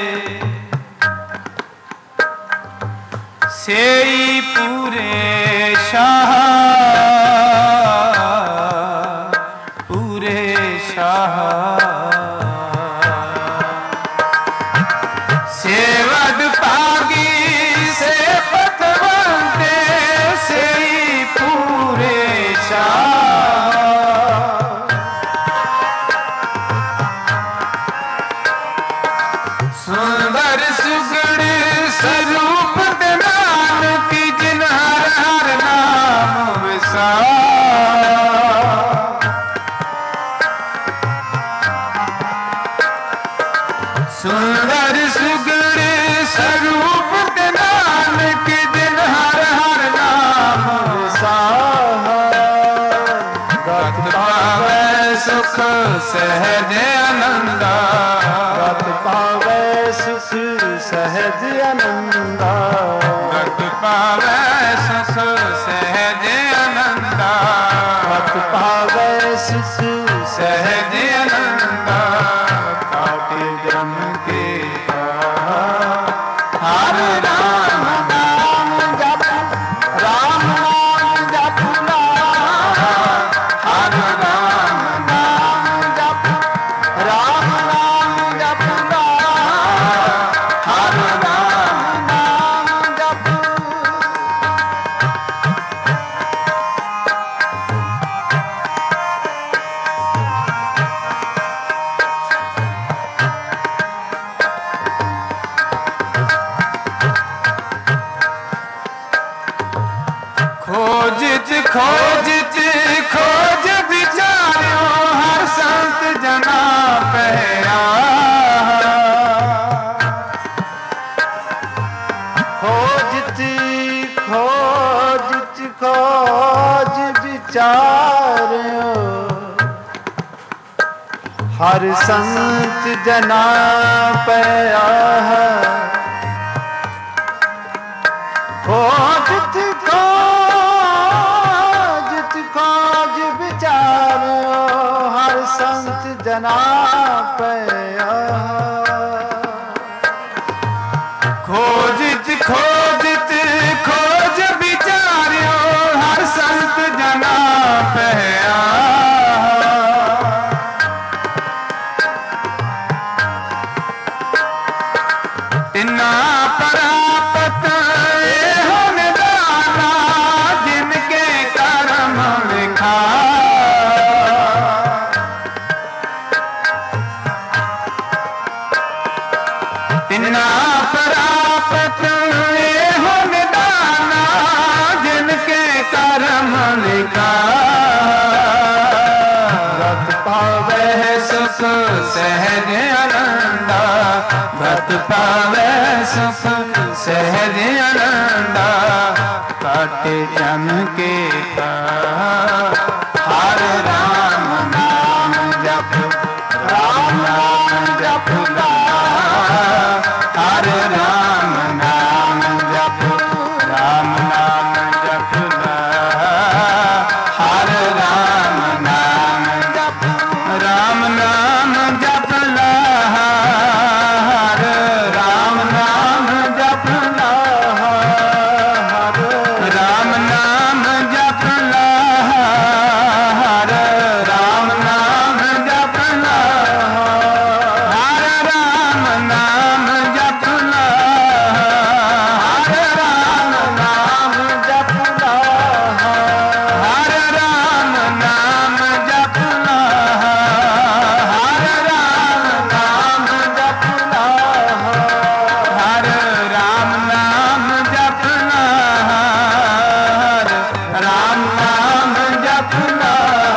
से पूरे शाह, पूरे शाह। सेवड भागी से पतवंते से पूरे शाह। सुंदर सुगण स्वरूप नानक जिन हर हर नाम विसा। सुंदर सुगण स्वरूप नानक जिन हर हर नाम विसा। गत पावै ਸੁਖ ਸਹਿਜ ਆਨੰਦਾ ਰਤ ਪਾਵੈ ਸੁਖ ਸਹਿਜ ਆਨੰਦਾ ਰਤ ਪਾਵੈ ਸੁਖ ਸਹਿਜ ਆਨੰਦਾ ਰਤ ਪਾਵੈ ਸੁਖ ਸਹਿਜ ਆਨੰਦਾ ਕਾਟੇ ਜਮ ਕੇ ਹਰ ਰਾਮ ਨਾਮ ਜਪ ਰਾਮ ਨਾਮ ਜਪ ਲਾ ਹਰ ਰਾਮ ਨਾਮ ਜਪ ਰਾਮ ਨਾਮ ਜਪ ਲਾ ਹਰ ਰਾਮ ਨਾਮ ਜਪ ਖੋਜਿਤ ਖੋਜਿਤ ਖੋਜ ਵਿਚਾਰਿਓ ਹਰ ਸੰਤ ਜਨਾ ਪਹਿਆ ਖੋਜਿਤ ਖੋਜਿਤ ਖੋਜ ਵਿਚਾਰਿਓ ਹਰ ਸੰਤ ਜਨਾ ਪਿਆ ਖੋਜਿਤ ਖੋਜਿਤ ਖੋਜ ਵਿਚਾਰਿਓ ਹਰ ਸੰਤ ਜਨਾ ਪਿਆ ਖੋਜਿਤ ਖੋਜਿਤ ਖੋਜ ਵਿਚਾਰਿਓ ਹਰ ਸੰਤ ਜਨਾ ਪਹਿਆ ਤਿਨਾ ਪ੍ਰਾਪਤ ਇਹੋ ਨਿਦਾਨਾ ਜਿਨ ਕੇ ਕਰਮ ਲਿਖਾ ਤਿਨਾ ਪ੍ਰਾਪਤ ਇਹੋ ਨਿਦਾਨਾ ਜਿਨ ਕੇ ਕਰਮ ਲਿਖਾ ਰਤ ਪਾਵੈ ਸੁਖ ਸਹਿਜ ਆਨੰਦਾ ਰਤ ਪਾਵੈ ਸੁਖ ਸਹਿਜ ਆਨੰਦਾ ਕਾਟੇ ਜਮ ਕੇ ਹਰ ਰਾਮ ਨਾਮ ਜਪ ਰਾਮ ਨਾਮ ਜਪ ਲਾ ਹਰ ਰਾਮ ਨਾਮ ਜਪ ਰਾਮ ਨਾਮ ਜਪ ਲਾ ਹਰ ਰਾਮ ਨਾਮ ਜਪ ਰਾਮ ਨਾਮ ਜਪ ਲਾ ਹਰ ਰਾਮ ਨਾਮ ਜਪ ਲਾ ਹਰ ਰਾਮ ਨਾਮ ਜਪ ਲਾ ਹਰ ਰਾਮ ਨਾਮ ਜਪ ਲਾ ਹਰ ਰਾਮ ਨਾਮ ਜਪ ਲਾ ਹਰ ਰਾਮ ਨਾਮ ਜਪ ਲਾ ਹਰ ਰਾਮ ਨਾਮ ਜਪ ਲਾ ਹਰ ਰਾਮ ਨਾਮ ਜਪ ਲਾ ਹਰ ਰਾਮ ਨਾਮ ਜਪ ਲਾ ਹਰ ਰਾਮ ਨਾਮ ਜਪ ਲਾ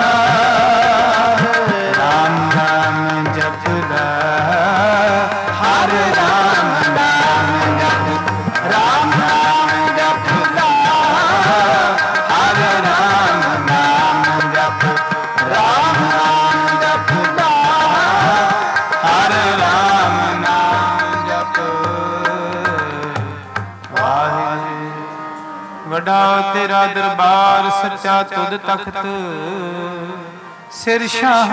ਰਾਮ ਨਾਮ ਜਪ ਲਾ ਹਰ ਰਾਮ ਨਾਮ ਜਪ ਰਾਮ ਨਾਮ ਜਪ ਲਾ ਹਰ ਰਾਮ ਨਾਮ ਜਪ ਰਾਮ ਨਾਮ ਜਪ ਲਾ ਹਰ ਰਾਮ ਨਾਮ ਜਪ ਵਾਹਿਗੁਰੂ ਵੱਡਾ ਤੇਰਾ ਦਰਬਾਰ ਸੱਚਾ ਤੁਧ ਤਖਤ ਸਿਰ ਸ਼ਾਹ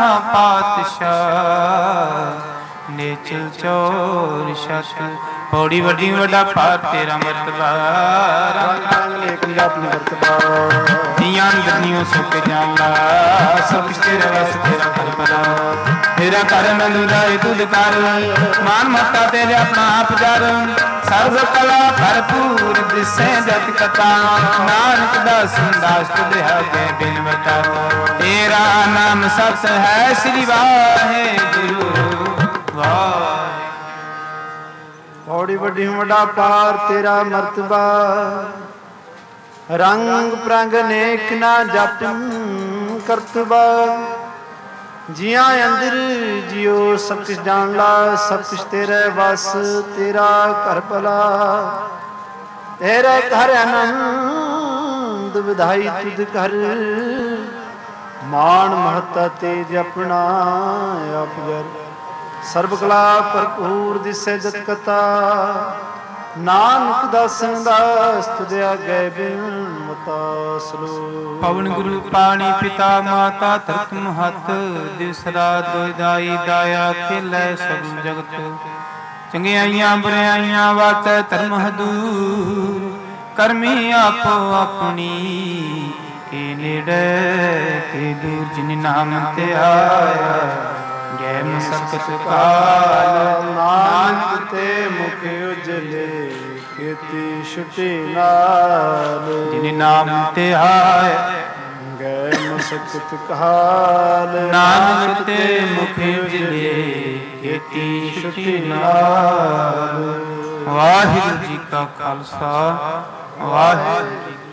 ਪਾਤਸ਼ਾਹ ਨੇਚਲ ਚੋਰ ਛਤ ਪੌੜੀ ਵੱਡੀ ਵੱਡਾ ਪਾਰ ਤੇਰਾ ਮਰਤਬਾ ਇੱਕ ਆਪਣੀ ਵਰਤਬਾ ਦੀਆਂ ਦਰਨੀਆਂ ਸੁੱਕ ਜਾਂਦਾ ਸਭ ਤੇਰਾ ਵਸ ਤੇਰਾ ਕਰਪਦਾ ਤੇਰਾ ਕਰ ਨੰਦੁਰਾਏ ਤੁਧ ਕਰ ਮਾਨ ਮਤਾ ਤੇਰੇ ਆਪਣਾ ਆਪ ਜਰ ਸਰਬ ਕਲਾ ਭਰਪੂਰ ਦਿਸੇ ਜਤ ਕਤਾ ਨਾਨਕ ਦਾ ਸੰਦਾਸ ਤੁਧ ਹੈ ਬਿਨਵਤਾ ਤੇਰਾ ਨਾਮ ਸਤ ਹੈ ਸ੍ਰੀ ਵਾਹਿਗੁਰੂ ਵਾਹਿ ਪੌੜੀ ਵੱਡੀ ਵੱਡਾ ਪਾਰ ਤੇਰਾ ਮਰਤਬਾ ਰੰਗ ਪ੍ਰੰਗ ਨੇਕ ਨਾ ਜਪ ਕਰਤਬਾ ਜੀਆਂ ਅੰਦਰ ਜਿਉ ਸਭ ਕੁਛ ਜਾਣ ਲਾ ਸਭ ਕੁਛ ਤੇਰੇ ਵਸ ਤੇਰਾ ਘਰ ਭਲਾ ਤੇਰੇ ਘਰ ਆਨੰਦ ਵਿਧਾਈ ਤੁਧ ਘਰ ਮਾਣ ਮਹਤ ਮਹਤਾ ਤੇਜ ਆਪਣਾ ਆਪ ਜਰ ਸਰਬ ਕਲਾ ਭਰਪੂਰ ਦਿਸੈ ਜਤ ਕਤਾ ਨਾਨਕ ਦਾਸਨ ਦਾਸ ਤੁਧਿਆ ਗਏ ਬਿਨ ਮਤਾ ਸਲੋ ਪਵਨ ਗੁਰੂ ਪਾਣੀ ਪਿਤਾ ਮਾਤਾ ਧਰਤ ਮਹਤ ਦਿਸਰਾ ਦੋਇਦਾਈ ਦਾਇਆ ਖੇਲੇ ਸਭ ਜਗਤ ਚੰਗਿਆਈਆਂ ਬੁਰਾਈਆਂ ਵਾਤੈ ਧਰਮ ਹਦੂਰ ਕਰਮੀ ਆਪੋ ਆਪਣੀ ਕੇ ਨੇੜੇ ਕੇ ਦੂਰ ਜਿਨ ਨਾਮ ਤੇ ਆਇਆ ਗੈ ਮਸਕਤ ਕਾਲ ਨਾਨਕ ਤੇ ਮੁਖ ਉਜਲੇ ਕੀਤੀ ਛੁਟੀ ਨਾਲ ਜਿਨ ਨਾਮ ਤੇ ਆਇਆ ਗੈ ਮਸਕਤ ਕਾਲ ਨਾਨਕ ਤੇ ਮੁਖ ਉਜਲੇ ਕੀਤੀ ਛੁਟੀ ਨਾਲ। ਵਾਹਿਗੁਰੂ ਜੀ ਕਾ ਖਾਲਸਾ ਵਾਹਿਗੁਰੂ ਜੀ